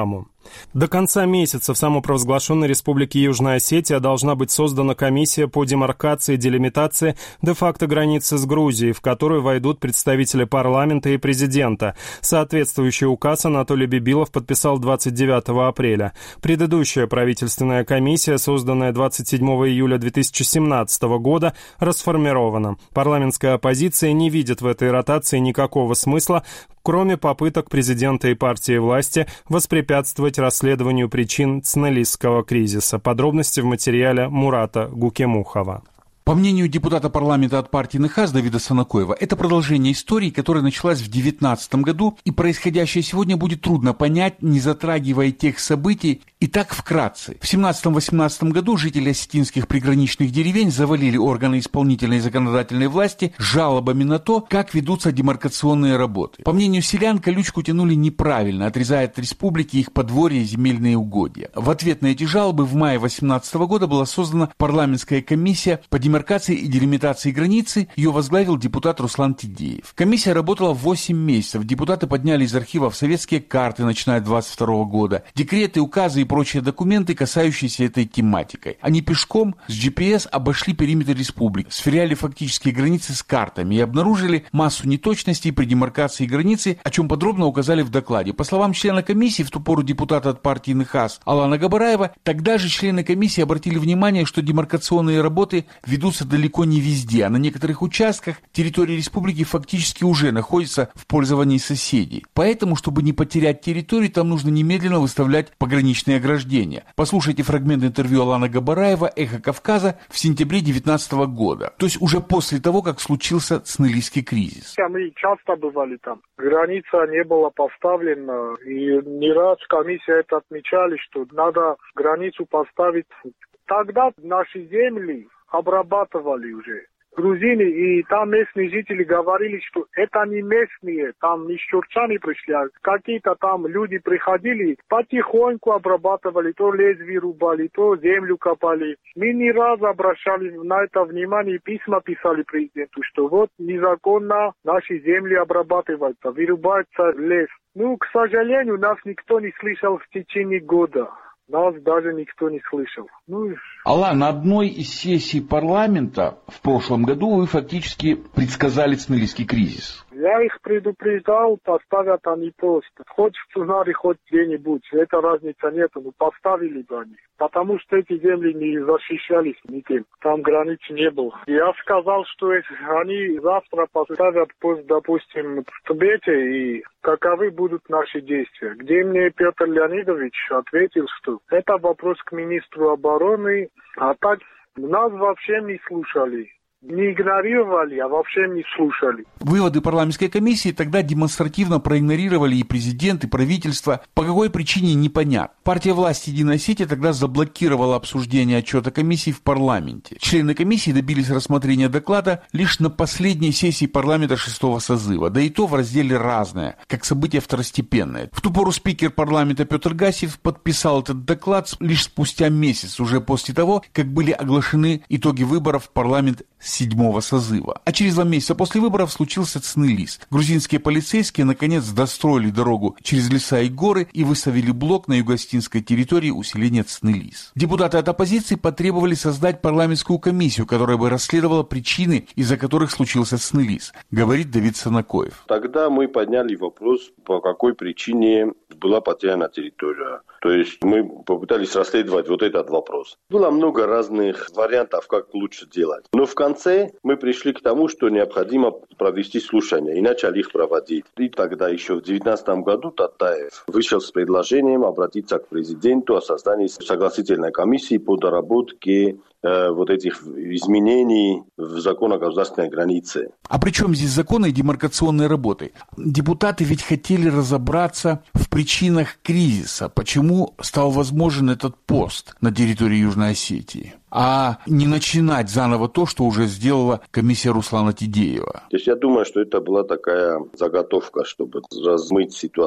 До конца месяца в самопровозглашенной Республике Южная Осетия должна быть создана комиссия по демаркации и делимитации де-факто границы с Грузией, в которую войдут представители парламента и президента. Соответствующий указ Анатолий Бибилов подписал 29 апреля. Предыдущая правительственная комиссия, созданная 27 июля 2017 года, расформирована. Парламентская оппозиция не видит в этой ротации никакого смысла, кроме попыток президента и партии власти воспрепятствовать расследованию причин цнелистского кризиса. Подробности в материале Мурата Гукемухова. По мнению депутата парламента от партии НХАС Давида Санакоева, это продолжение истории, которая началась в 2019 году, и происходящее сегодня будет трудно понять, не затрагивая тех событий. Итак, вкратце. В 2017-2018 году жители осетинских приграничных деревень завалили органы исполнительной и законодательной власти жалобами на то, как ведутся демаркационные работы. По мнению селян, колючку тянули неправильно, отрезая от республики их подворья и земельные угодья. В ответ на эти жалобы в мае 2018 года была создана парламентская комиссия по демаркации и делимитации границы. Ее возглавил депутат Руслан Тидеев. Комиссия работала 8 месяцев. Депутаты подняли из архивов советские карты, начиная с 2022 года, декреты, указы и прочие документы, касающиеся этой тематикой. Они пешком с GPS обошли периметр республики, сверяли фактические границы с картами и обнаружили массу неточностей при демаркации границы, о чем подробно указали в докладе. По словам члена комиссии, в ту пору депутата от партии НХАС Алана Габараева, тогда же члены комиссии обратили внимание, что демаркационные работы ведутся далеко не везде, а на некоторых участках территории республики фактически уже находится в пользовании соседей. Поэтому, чтобы не потерять территорию, там нужно немедленно выставлять пограничные ограждения. Послушайте фрагмент интервью Алана Габараева «Эхо Кавказа» в сентябре 2019 года. То есть уже после того, как случился цнелистский кризис. Мы часто бывали там. Граница не была поставлена. И не раз комиссия это отмечали, что надо границу поставить. Тогда наши земли обрабатывали уже грузины, и там местные жители говорили, что это не местные, там не чурчане пришли, а какие-то там люди приходили, потихоньку обрабатывали, то лес вырубали, то землю копали. Мы не раз обращали на это внимание, письма писали президенту, что вот незаконно наши земли обрабатываются, вырубается лес. Ну, к сожалению, нас никто не слышал в течение года. Нас даже никто не слышал. Алан, на одной из сессий парламента в прошлом году вы фактически предсказали цнелистский кризис. Я их предупреждал, поставят они пост. Хоть в Цунаре, хоть где-нибудь. Это разницы нет, но поставили бы они. Потому что эти земли не защищались никем. Там границ не было. Я сказал, что они завтра поставят пост, допустим, в Тбете, и каковы будут наши действия. Где мне Петр Леонидович ответил, что это вопрос к министру обороны, а так нас вообще не слушали. Не игнорировали, а вообще не слушали. Выводы парламентской комиссии тогда демонстративно проигнорировали и президент, и правительство. По какой причине, непонятно. Партия власти «Единая Осетия» тогда заблокировала обсуждение отчета комиссии в парламенте. Члены комиссии добились рассмотрения доклада лишь на последней сессии парламента 6-го созыва, да и то в разделе «Разное», как событие второстепенное. В ту пору спикер парламента Петр Гасев подписал этот доклад лишь спустя месяц, уже после того, как были оглашены итоги выборов в парламент 7-го созыва. А через 2 месяца после выборов случился цнелиз. Грузинские полицейские наконец достроили дорогу через леса и горы и выставили блок на юго-осетинской территории усиления цнелиз. Депутаты от оппозиции потребовали создать парламентскую комиссию, которая бы расследовала причины, из-за которых случился цнелиз, говорит Давид Санакоев. Тогда мы подняли вопрос, по какой причине была потеряна территория. То есть мы попытались расследовать вот этот вопрос. Было много разных вариантов, как лучше делать. Но в конце мы пришли к тому, что необходимо провести слушания и начали их проводить. И тогда еще в 2019 году Татаев вышел с предложением обратиться к президенту о создании согласительной комиссии по доработке вот этих изменений в закон о государственной границе. А при чем здесь законы и демаркационные работы? Депутаты ведь хотели разобраться в причинах кризиса. Почему стал возможен этот пост на территории Южной Осетии? А не начинать заново то, что уже сделала комиссия Руслана Тидеева. То есть я думаю, что это была такая заготовка, чтобы размыть ситуацию.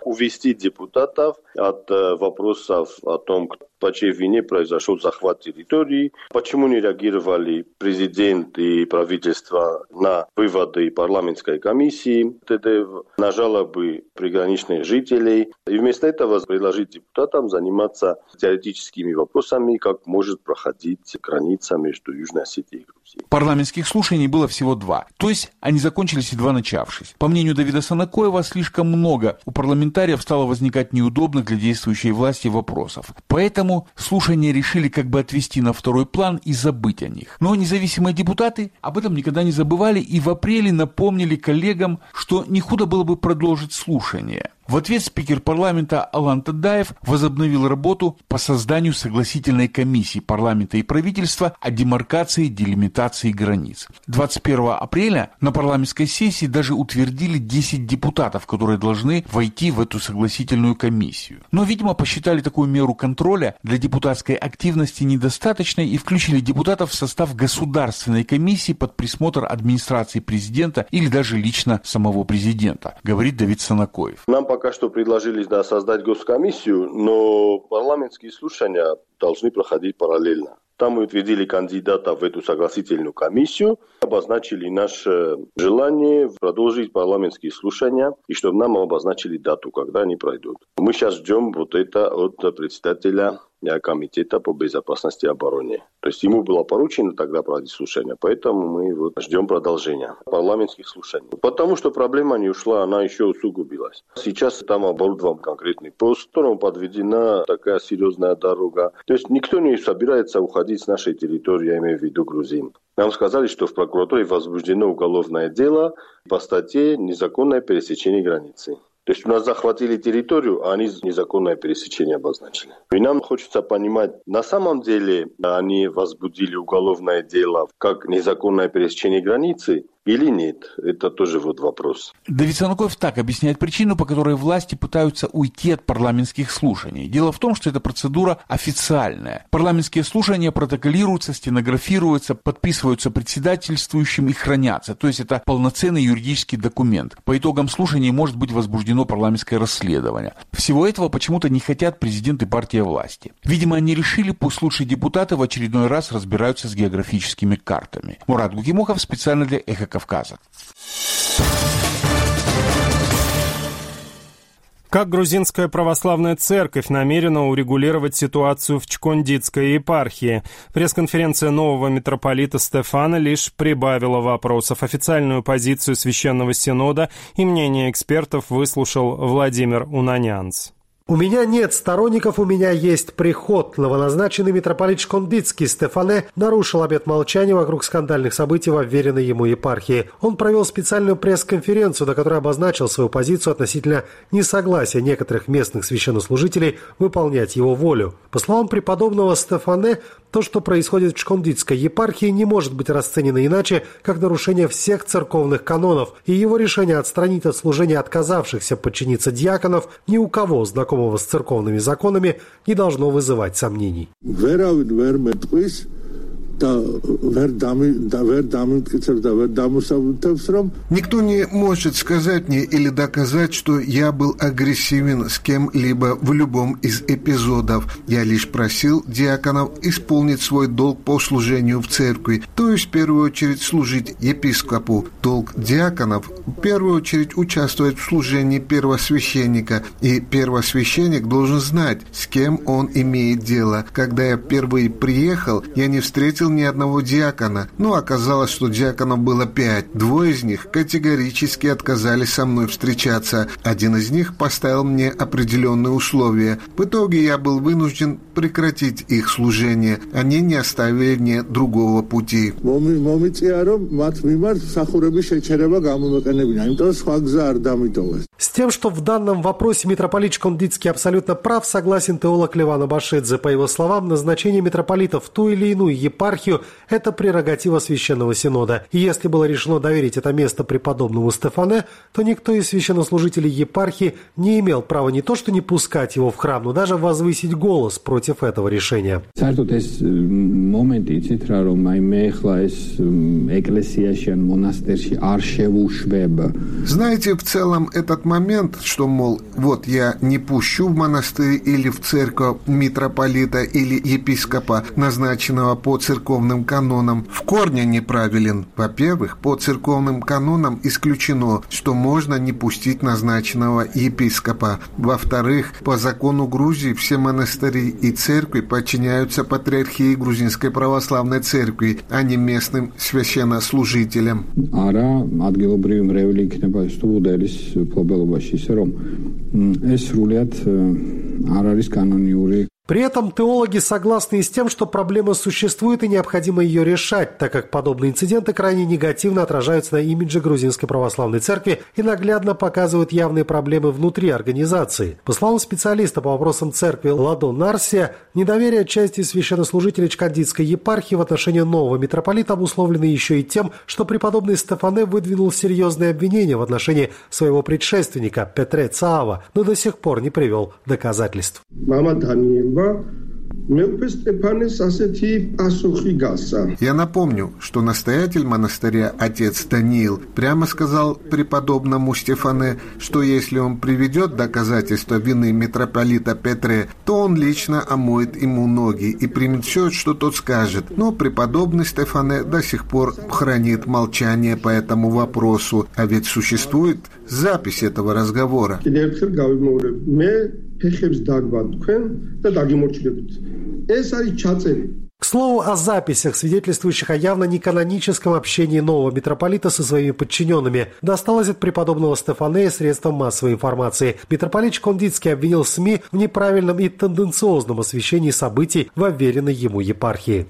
увести депутатов от вопросов о том, по чьей вине произошел захват территории, почему не реагировали президент и правительство на выводы парламентской комиссии ТДФ, на жалобы приграничных жителей. И вместо этого предложить депутатам заниматься теоретическими вопросами, как может проходить граница между Южной Осетией и Грузией. Парламентских слушаний было всего 2. То есть они закончились едва начавшись. По мнению Давида Санакоева, слишком много у парламентариев стало возникать неудобных для действующей власти вопросов. Поэтому слушания решили как бы отвести на второй план и забыть о них. Но независимые депутаты об этом никогда не забывали и в апреле напомнили коллегам, что не худо было бы продолжить слушания. В ответ спикер парламента Алан Тадаев возобновил работу по созданию согласительной комиссии парламента и правительства о демаркации и делимитации границ. 21 апреля на парламентской сессии даже утвердили 10 депутатов, которые должны войти в эту согласительную комиссию. Но, видимо, посчитали такую меру контроля для депутатской активности недостаточной и включили депутатов в состав государственной комиссии под присмотр администрации президента или даже лично самого президента, говорит Давид Санакоев. Нам пока что предложили создать госкомиссию, но парламентские слушания должны проходить параллельно. Там мы утвердили кандидата в эту согласительную комиссию, обозначили наше желание продолжить парламентские слушания и чтобы нам обозначили дату, когда они пройдут. Мы сейчас ждем вот это от председателя Комитета по безопасности и обороне. То есть ему было поручено тогда проводить слушания, поэтому мы ждем продолжения парламентских слушаний. Потому что проблема не ушла, она еще усугубилась. Сейчас там оборудован конкретный пост, в котором подведена такая серьезная дорога. То есть никто не собирается уходить с нашей территории, я имею в виду грузин. Нам сказали, что в прокуратуре возбуждено уголовное дело по статье «Незаконное пересечение границы». То есть у нас захватили территорию, а они незаконное пересечение обозначили. И нам хочется понимать, на самом деле они возбудили уголовное дело как незаконное пересечение границы или нет? Это тоже вопрос. Давид Санакоев так объясняет причину, по которой власти пытаются уйти от парламентских слушаний. Дело в том, что эта процедура официальная. Парламентские слушания протоколируются, стенографируются, подписываются председательствующим и хранятся. То есть это полноценный юридический документ. По итогам слушаний может быть возбуждено парламентское расследование. Всего этого почему-то не хотят президент и партия власти. Видимо, они решили, пусть лучшие депутаты в очередной раз разбираются с географическими картами. Мурат Гукимухов специально для «Эхо Кавказа». Как грузинская православная церковь намерена урегулировать ситуацию в Чкондитской епархии? Пресс-конференция нового митрополита Стефана лишь прибавила вопросов. Официальную позицию Священного Синода и мнение экспертов выслушал Владимир Унанянц. «У меня нет сторонников, у меня есть приход». Новоназначенный митрополит Чкондитский Стефане нарушил обет молчания вокруг скандальных событий в вверенной ему епархии. Он провел специальную пресс-конференцию, на которой обозначил свою позицию относительно несогласия некоторых местных священнослужителей выполнять его волю. По словам преподобного Стефане, то, что происходит в Чкондитской епархии, не может быть расценено иначе, как нарушение всех церковных канонов, и его решение отстранить от служения отказавшихся подчиниться диаконов ни у кого, знакомого с церковными законами, не должно вызывать сомнений. Никто не может сказать мне или доказать, что я был агрессивен с кем-либо в любом из эпизодов. Я лишь просил диаконов исполнить свой долг по служению в церкви, то есть в первую очередь служить епископу. Долг диаконов в первую очередь участвовать в служении первосвященника, и первосвященник должен знать, с кем он имеет дело. Когда я впервые приехал, я не встретил ни одного диакона, но оказалось, что диаконов было 5. 2 из них категорически отказались со мной встречаться. Один из них поставил мне определенные условия. В итоге я был вынужден прекратить их служение. Они не оставили мне другого пути. С тем, что в данном вопросе митрополит Чкондитский абсолютно прав, согласен теолог Леван Абашидзе. По его словам, назначение митрополита в ту или иную епархию епархию – это прерогатива Священного Синода. И если было решено доверить это место преподобному Стефане, то никто из священнослужителей епархии не имел права не то что не пускать его в храм, но даже возвысить голос против этого решения. Знаете, в целом этот момент, что, мол, вот я не пущу в монастырь или в церковь митрополита или епископа, назначенного по церковным канонам, в корне неправилен. Во-первых, по церковным канонам исключено, что можно не пустить назначенного епископа. Во-вторых, по закону Грузии все монастыри и церкви подчиняются патриархии Грузинской православной церкви, а не местным священнослужителям. При этом теологи согласны и с тем, что проблема существует и необходимо ее решать, так как подобные инциденты крайне негативно отражаются на имидже Грузинской православной церкви и наглядно показывают явные проблемы внутри организации. По словам специалиста по вопросам церкви Ладо Нарсия, недоверие части священнослужителей Чкандитской епархии в отношении нового митрополита обусловлено еще и тем, что преподобный Стефане выдвинул серьезные обвинения в отношении своего предшественника Петре Цаава, но до сих пор не привел доказательств. Я напомню, что настоятель монастыря отец Даниил прямо сказал преподобному Стефане, что если он приведет доказательства вины митрополита Петре, то он лично омоет ему ноги и примет все, что тот скажет. Но преподобный Стефане до сих пор хранит молчание по этому вопросу, а ведь существует запись этого разговора. К слову о записях, свидетельствующих о явно неканоническом общении нового митрополита со своими подчиненными, досталось от преподобного Стефане средствам массовой информации. Митрополит Чкандитский обвинил СМИ в неправильном и тенденциозном освещении событий в уверенной ему епархии.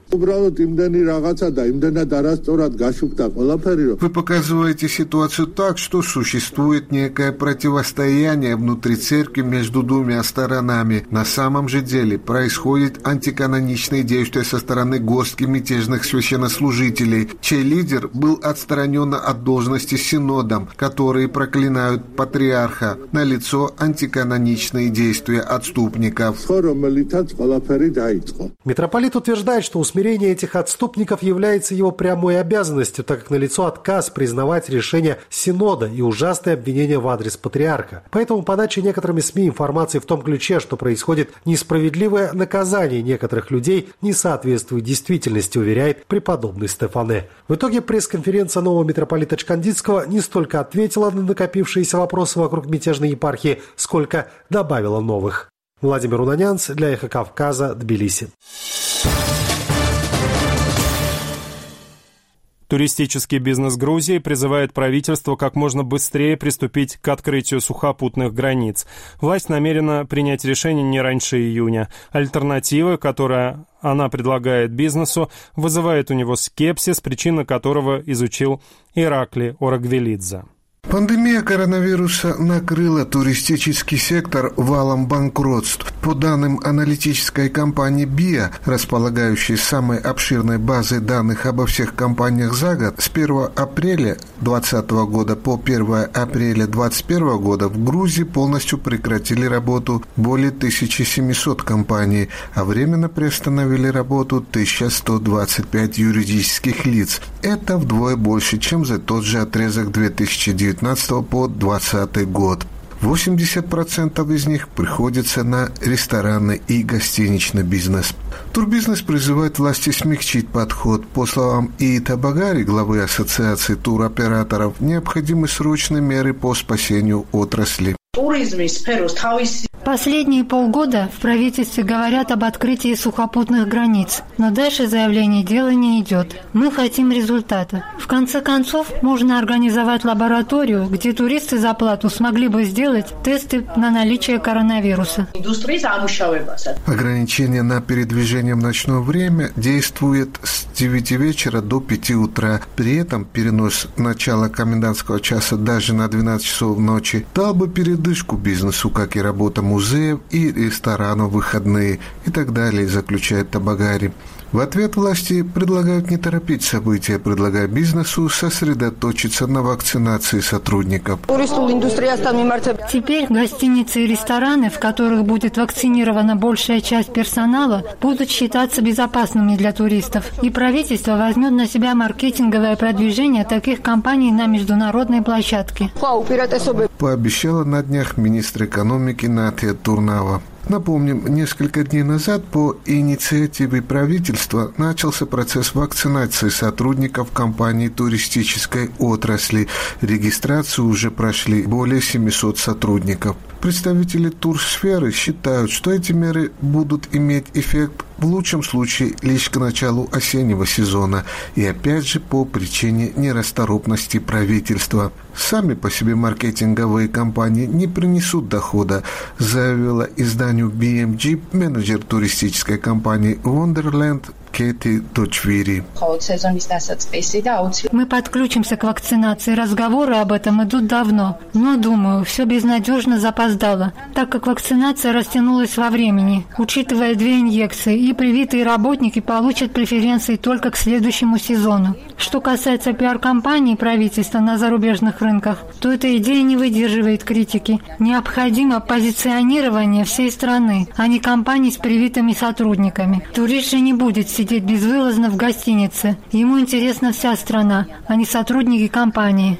Вы показываете ситуацию так, что существует некое противостояние внутри церкви между двумя сторонами. На самом же деле происходят антиканоничные действия со стороны горстки мятежных священнослужителей, чей лидер был отстранен от должности синодом, которые проклинают патриарха. Налицо антиканоничные действия отступников. Митрополит утверждает, что усмирение этих отступников является его прямой обязанностью, так как налицо отказ признавать решение синода и ужасные обвинения в адрес патриарха. Поэтому подача некоторыми СМИ информации в том ключе, что происходит несправедливое наказание некоторых людей, не соответствует действительности, уверяет преподобный Стефане. В итоге пресс-конференция нового митрополита Чкандитского не столько ответила на накопившиеся вопросы вокруг мятежной епархии, сколько добавила новых. Владимир Унанянц для «Эхо Кавказа», Тбилиси. Туристический бизнес Грузии призывает правительство как можно быстрее приступить к открытию сухопутных границ. Власть намерена принять решение не раньше июня. Альтернатива, которая она предлагает бизнесу, вызывает у него скепсис, причина которого изучил Иракли Орагвелидзе. Пандемия коронавируса накрыла туристический сектор валом банкротств. По данным аналитической компании BIA, располагающей самой обширной базой данных обо всех компаниях за год, с 1 апреля 2020 года по 1 апреля 2021 года в Грузии полностью прекратили работу более 1700 компаний, а временно приостановили работу 1125 юридических лиц. Это вдвое больше, чем за тот же отрезок 2019 по 2020 год. 80% из них приходится на ресторанный и гостиничный бизнес. Турбизнес призывает власти смягчить подход. По словам Иита Багари, главы Ассоциации туроператоров, необходимы срочные меры по спасению отрасли. Последние полгода в правительстве говорят об открытии сухопутных границ, но дальше заявление дела не идет. Мы хотим результата. В конце концов, можно организовать лабораторию, где туристы за плату смогли бы сделать тесты на наличие коронавируса. Ограничение на передвижение в ночное время действует с 9 вечера до 5 утра. При этом перенос начала комендантского часа даже на 12 часов ночи дал бы передышку бизнесу, как и работа музеев и ресторанов в выходные и так далее, заключает Табагари. В ответ власти предлагают не торопить события, предлагая бизнесу сосредоточиться на вакцинации сотрудников. Теперь гостиницы и рестораны, в которых будет вакцинирована большая часть персонала, будут считаться безопасными для туристов. И правительство возьмет на себя маркетинговое продвижение таких компаний на международной площадке. Пообещала на днях министр экономики Наталья Турнава. Напомним, несколько дней назад по инициативе правительства начался процесс вакцинации сотрудников компаний туристической отрасли. Регистрацию уже прошли более 700 сотрудников. Представители турсферы считают, что эти меры будут иметь эффект в лучшем случае лишь к началу осеннего сезона и опять же по причине нерасторопности правительства. Сами по себе маркетинговые компании не принесут дохода, заявила изданию BMG менеджер туристической компании Wonderland Кэти Точвири. Мы подключимся к вакцинации. Разговоры об этом идут давно. Но, думаю, все безнадежно запоздало, так как вакцинация растянулась во времени. Учитывая 2 инъекции, и привитые работники получат преференции только к следующему сезону. Что касается пиар-компаний правительства на зарубежных рынках, то эта идея не выдерживает критики. Необходимо позиционирование всей страны, а не компаний с привитыми сотрудниками. Турист же не будет сидеть безвылазно в гостинице. Ему интересна вся страна, а не сотрудники компании.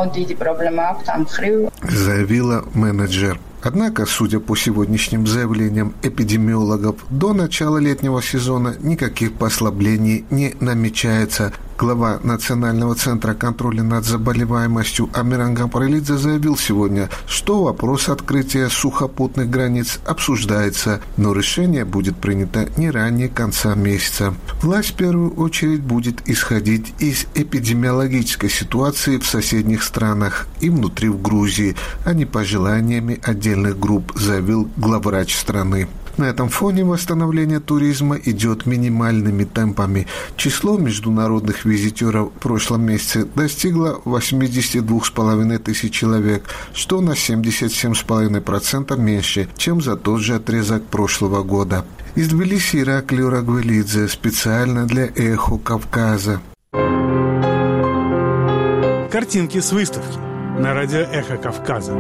Заявила менеджер. Однако, судя по сегодняшним заявлениям эпидемиологов, до начала летнего сезона никаких послаблений не намечается. Глава Национального центра контроля над заболеваемостью Амиран Гампарелидзе заявил сегодня, что вопрос открытия сухопутных границ обсуждается, но решение будет принято не ранее конца месяца. Власть в первую очередь будет исходить из эпидемиологической ситуации в соседних странах и внутри в Грузии, а не пожеланиями отдельных групп, заявил главврач страны. На этом фоне восстановление туризма идет минимальными темпами. Число международных визитеров в прошлом месяце достигло 82,5 тысяч человек, что на 77,5% меньше, чем за тот же отрезок прошлого года. Из Тбилиси Ираклий Рагвелидзе специально для «Эхо Кавказа». Картинки с выставки на радио «Эхо Кавказа».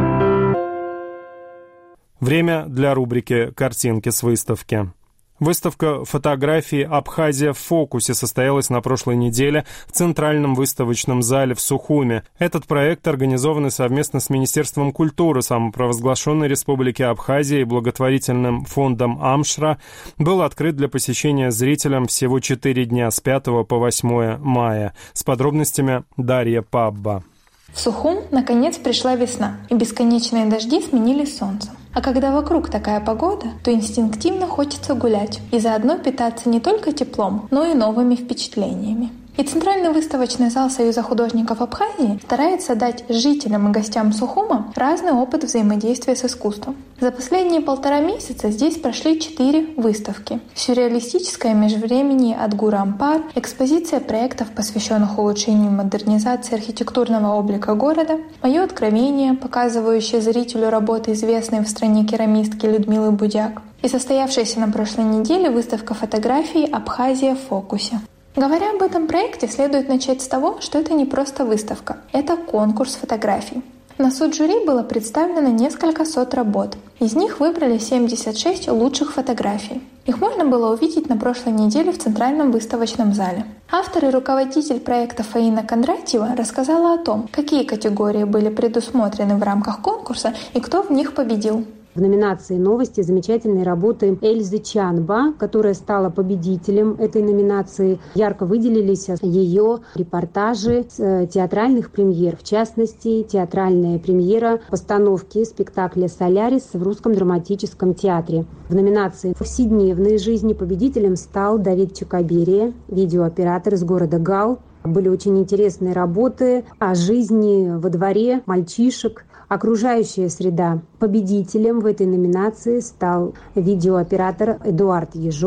Время для рубрики «Картинки с выставки». Выставка фотографий «Абхазия в фокусе» состоялась на прошлой неделе в Центральном выставочном зале в Сухуме. Этот проект, организованный совместно с Министерством культуры самопровозглашенной Республики Абхазия и благотворительным фондом «Амшра», был открыт для посещения зрителям всего 4 дня с 5 по 8 мая. С подробностями Дарья Пабба. В Сухум, наконец, пришла весна, и бесконечные дожди сменились солнцем. А когда вокруг такая погода, то инстинктивно хочется гулять и заодно питаться не только теплом, но и новыми впечатлениями. И Центральный выставочный зал Союза художников Абхазии старается дать жителям и гостям Сухума разный опыт взаимодействия с искусством. За последние 1,5 месяца здесь прошли 4 выставки. Сюрреалистическое межвременье от Гурампар, экспозиция проектов, посвященных улучшению модернизации архитектурного облика города, «Мое откровение», показывающее зрителю работы известной в стране керамистки Людмилы Будяк, и состоявшаяся на прошлой неделе выставка фотографий «Абхазия в фокусе». Говоря об этом проекте, следует начать с того, что это не просто выставка, это конкурс фотографий. На суд жюри было представлено несколько сот работ. Из них выбрали 76 лучших фотографий. Их можно было увидеть на прошлой неделе в Центральном выставочном зале. Автор и руководитель проекта Фаина Кондратьева рассказала о том, какие категории были предусмотрены в рамках конкурса и кто в них победил. В номинации «Новости» замечательной работы Эльзы Чанба, которая стала победителем этой номинации. Ярко выделились ее репортажи с театральных премьер, в частности, театральная премьера постановки спектакля «Солярис» в Русском драматическом театре. В номинации «Повседневные жизни» победителем стал Давид Чукаберия, видеооператор из города Гал. Были очень интересные работы о жизни во дворе мальчишек, окружающая среда. Победителем в этой номинации стал видеооператор Эдуард Ежов.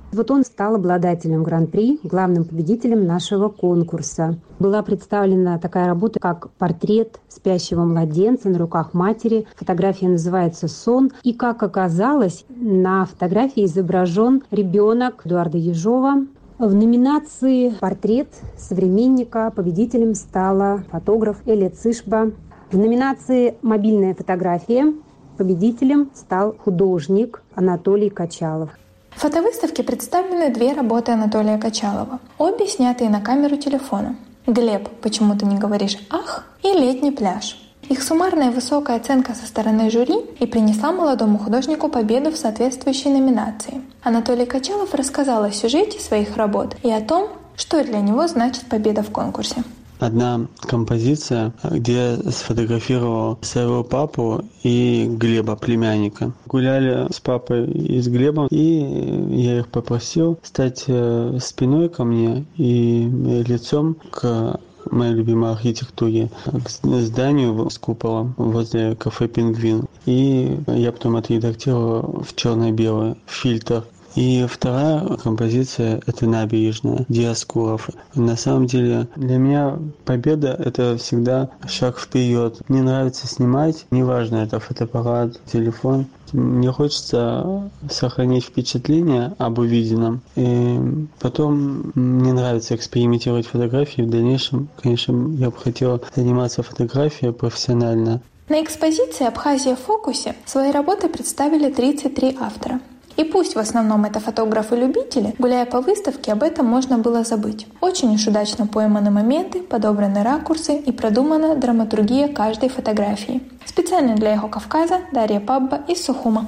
Вот он стал обладателем гран-при, главным победителем нашего конкурса. Была представлена такая работа, как портрет спящего младенца на руках матери. Фотография называется «Сон». И, как оказалось, на фотографии изображен ребенок Эдуарда Ежова. В номинации «Портрет современника» победителем стала фотограф Эля Цышба. В номинации «Мобильная фотография» победителем стал художник Анатолий Качалов. В фотовыставке представлены 2 работы Анатолия Качалова, обе снятые на камеру телефона. «Глеб, почему ты не говоришь «ах» и «Летний пляж». Их суммарная высокая оценка со стороны жюри и принесла молодому художнику победу в соответствующей номинации. Анатолий Качалов рассказал о сюжете своих работ и о том, что для него значит победа в конкурсе. Одна композиция, где я сфотографировал своего папу и Глеба, племянника. Гуляли с папой и с Глебом, и я их попросил стать спиной ко мне и лицом к моей любимой архитектуре, к зданию с куполом возле кафе «Пингвин». И я потом отредактировал в черно-белый фильтр. И вторая композиция – это «Набережная» Диаскуров. На самом деле для меня победа – это всегда шаг вперед. Мне нравится снимать, неважно, это фотоаппарат, телефон. Мне хочется сохранить впечатление об увиденном. И потом мне нравится экспериментировать фотографии. В дальнейшем, конечно, я бы хотел заниматься фотографией профессионально. На экспозиции «Абхазия в фокусе» свои работы представили 33 автора. И пусть в основном это фотографы-любители, гуляя по выставке, об этом можно было забыть. Очень уж удачно пойманы моменты, подобраны ракурсы и продумана драматургия каждой фотографии. Специально для «Эхо Кавказа» Дарья Пабба из Сухума.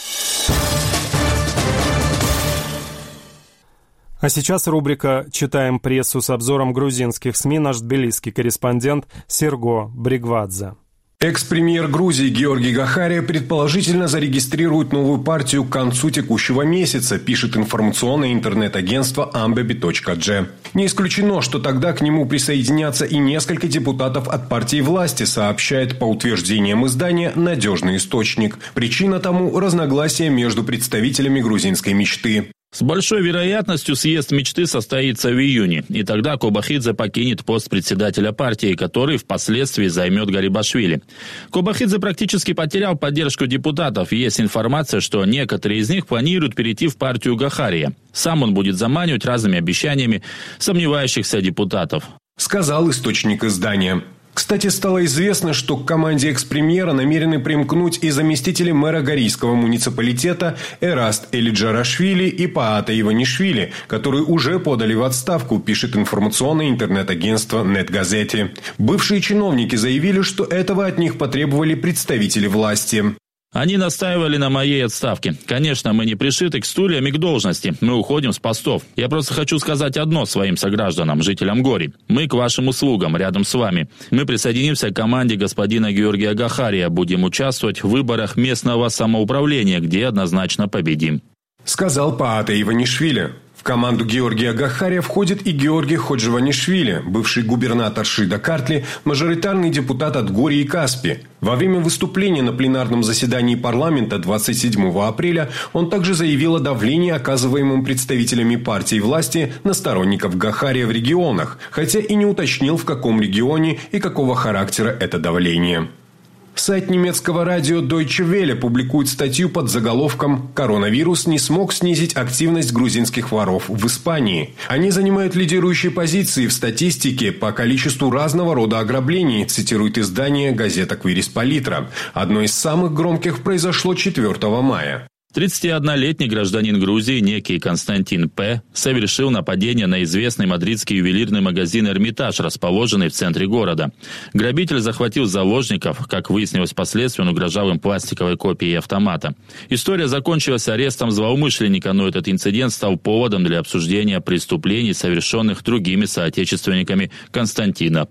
А сейчас рубрика «Читаем прессу» с обзором грузинских СМИ наш тбилисский корреспондент Серго Бригвадзе. Экс-премьер Грузии Георгий Гахария предположительно зарегистрирует новую партию к концу текущего месяца, пишет информационное интернет-агентство ambebi.g. Не исключено, что тогда к нему присоединятся и несколько депутатов от партии власти, сообщает по утверждениям издания «Надежный источник». Причина тому – разногласия между представителями грузинской мечты. С большой вероятностью съезд мечты состоится в июне, и тогда Кобахидзе покинет пост председателя партии, который впоследствии займет Гарибашвили. Кобахидзе практически потерял поддержку депутатов, и есть информация, что некоторые из них планируют перейти в партию Гахария. Сам он будет заманивать разными обещаниями сомневающихся депутатов. Сказал источник издания. Кстати, стало известно, что к команде экс-премьера намерены примкнуть и заместители мэра Горийского муниципалитета Эраст Элиджарашвили и Паата Иванишвили, которые уже подали в отставку, пишет информационное интернет-агентство «Нетгазети». Бывшие чиновники заявили, что этого от них потребовали представители власти. Они настаивали на моей отставке. Конечно, мы не пришиты к стульям и к должности. Мы уходим с постов. Я просто хочу сказать одно своим согражданам, жителям Гори. Мы к вашим услугам, рядом с вами. Мы присоединимся к команде господина Георгия Гахария. Будем участвовать в выборах местного самоуправления, где однозначно победим. Сказал Паата Иванишвили. В команду Георгия Гахария входит и Георгий Ходжванишвили, бывший губернатор Шида-Картли, мажоритарный депутат от Гори и Каспи. Во время выступления на пленарном заседании парламента 27 апреля он также заявил о давлении, оказываемом представителями партии власти на сторонников Гахария в регионах, хотя и не уточнил, в каком регионе и какого характера это давление. Сайт немецкого радио Deutsche Welle публикует статью под заголовком «Коронавирус не смог снизить активность грузинских воров в Испании». Они занимают лидирующие позиции в статистике по количеству разного рода ограблений, цитирует издание газета «Квирис-Политра». Одно из самых громких произошло 4 мая. 31-летний гражданин Грузии, некий Константин П., совершил нападение на известный мадридский ювелирный магазин «Эрмитаж», расположенный в центре города. Грабитель захватил заложников, как выяснилось впоследствии, он угрожал им пластиковой копией автомата. История закончилась арестом злоумышленника, но этот инцидент стал поводом для обсуждения преступлений, совершенных другими соотечественниками Константина П.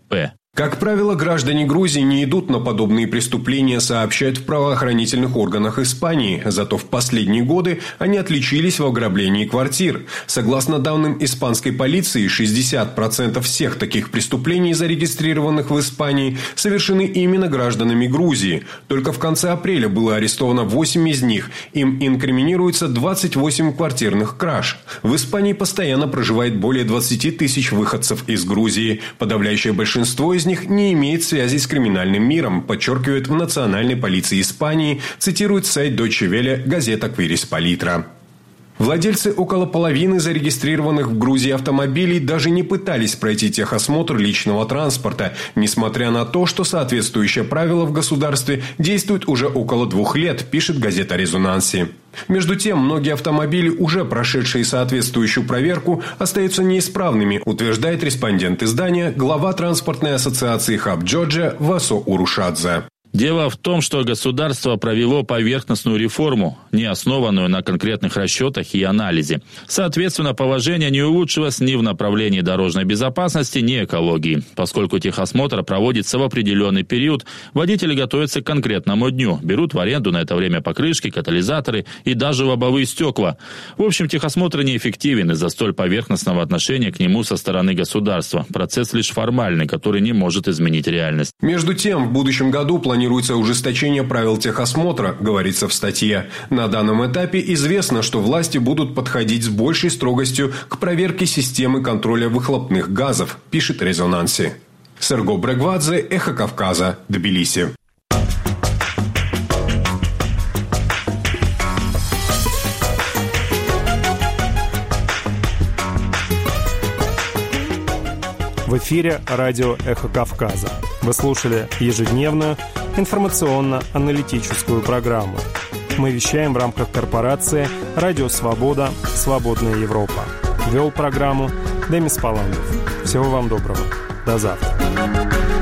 Как правило, граждане Грузии не идут на подобные преступления, сообщают в правоохранительных органах Испании. Зато в последние годы они отличились в ограблении квартир. Согласно данным испанской полиции, 60% всех таких преступлений, зарегистрированных в Испании, совершены именно гражданами Грузии. Только в конце апреля было арестовано 8 из них. Им инкриминируется 28 квартирных краж. В Испании постоянно проживает более 20 тысяч выходцев из Грузии. Подавляющее большинство из них не имеет связи с криминальным миром, подчеркивает в национальной полиции Испании, цитирует сайт Deutsche Welle газета «Queris Politra». Владельцы около половины зарегистрированных в Грузии автомобилей даже не пытались пройти техосмотр личного транспорта, несмотря на то, что соответствующее правило в государстве действует уже около 2 лет, пишет газета «Резонанси». Между тем, многие автомобили, уже прошедшие соответствующую проверку, остаются неисправными, утверждает респондент издания, глава транспортной ассоциации «Хаб Джорджия» Васо Урушадзе. Дело в том, что государство провело поверхностную реформу, не основанную на конкретных расчетах и анализе. Соответственно, положение не улучшилось ни в направлении дорожной безопасности, ни экологии. Поскольку техосмотр проводится в определенный период, водители готовятся к конкретному дню, берут в аренду на это время покрышки, катализаторы и даже лобовые стекла. В общем, техосмотр неэффективен из-за столь поверхностного отношения к нему со стороны государства. Процесс лишь формальный, который не может изменить реальность. Между тем, в будущем году планируется ужесточение правил техосмотра, говорится в статье. На данном этапе известно, что власти будут подходить с большей строгостью к проверке системы контроля выхлопных газов, пишет «Резонанси». Серго Брегвадзе, Эхо Кавказа, Тбилиси. В эфире радио «Эхо Кавказа». Вы слушали ежедневную информационно-аналитическую программу. Мы вещаем в рамках корпорации «Радио Свобода. Свободная Европа». Вел программу Демис Паландов. Всего вам доброго. До завтра.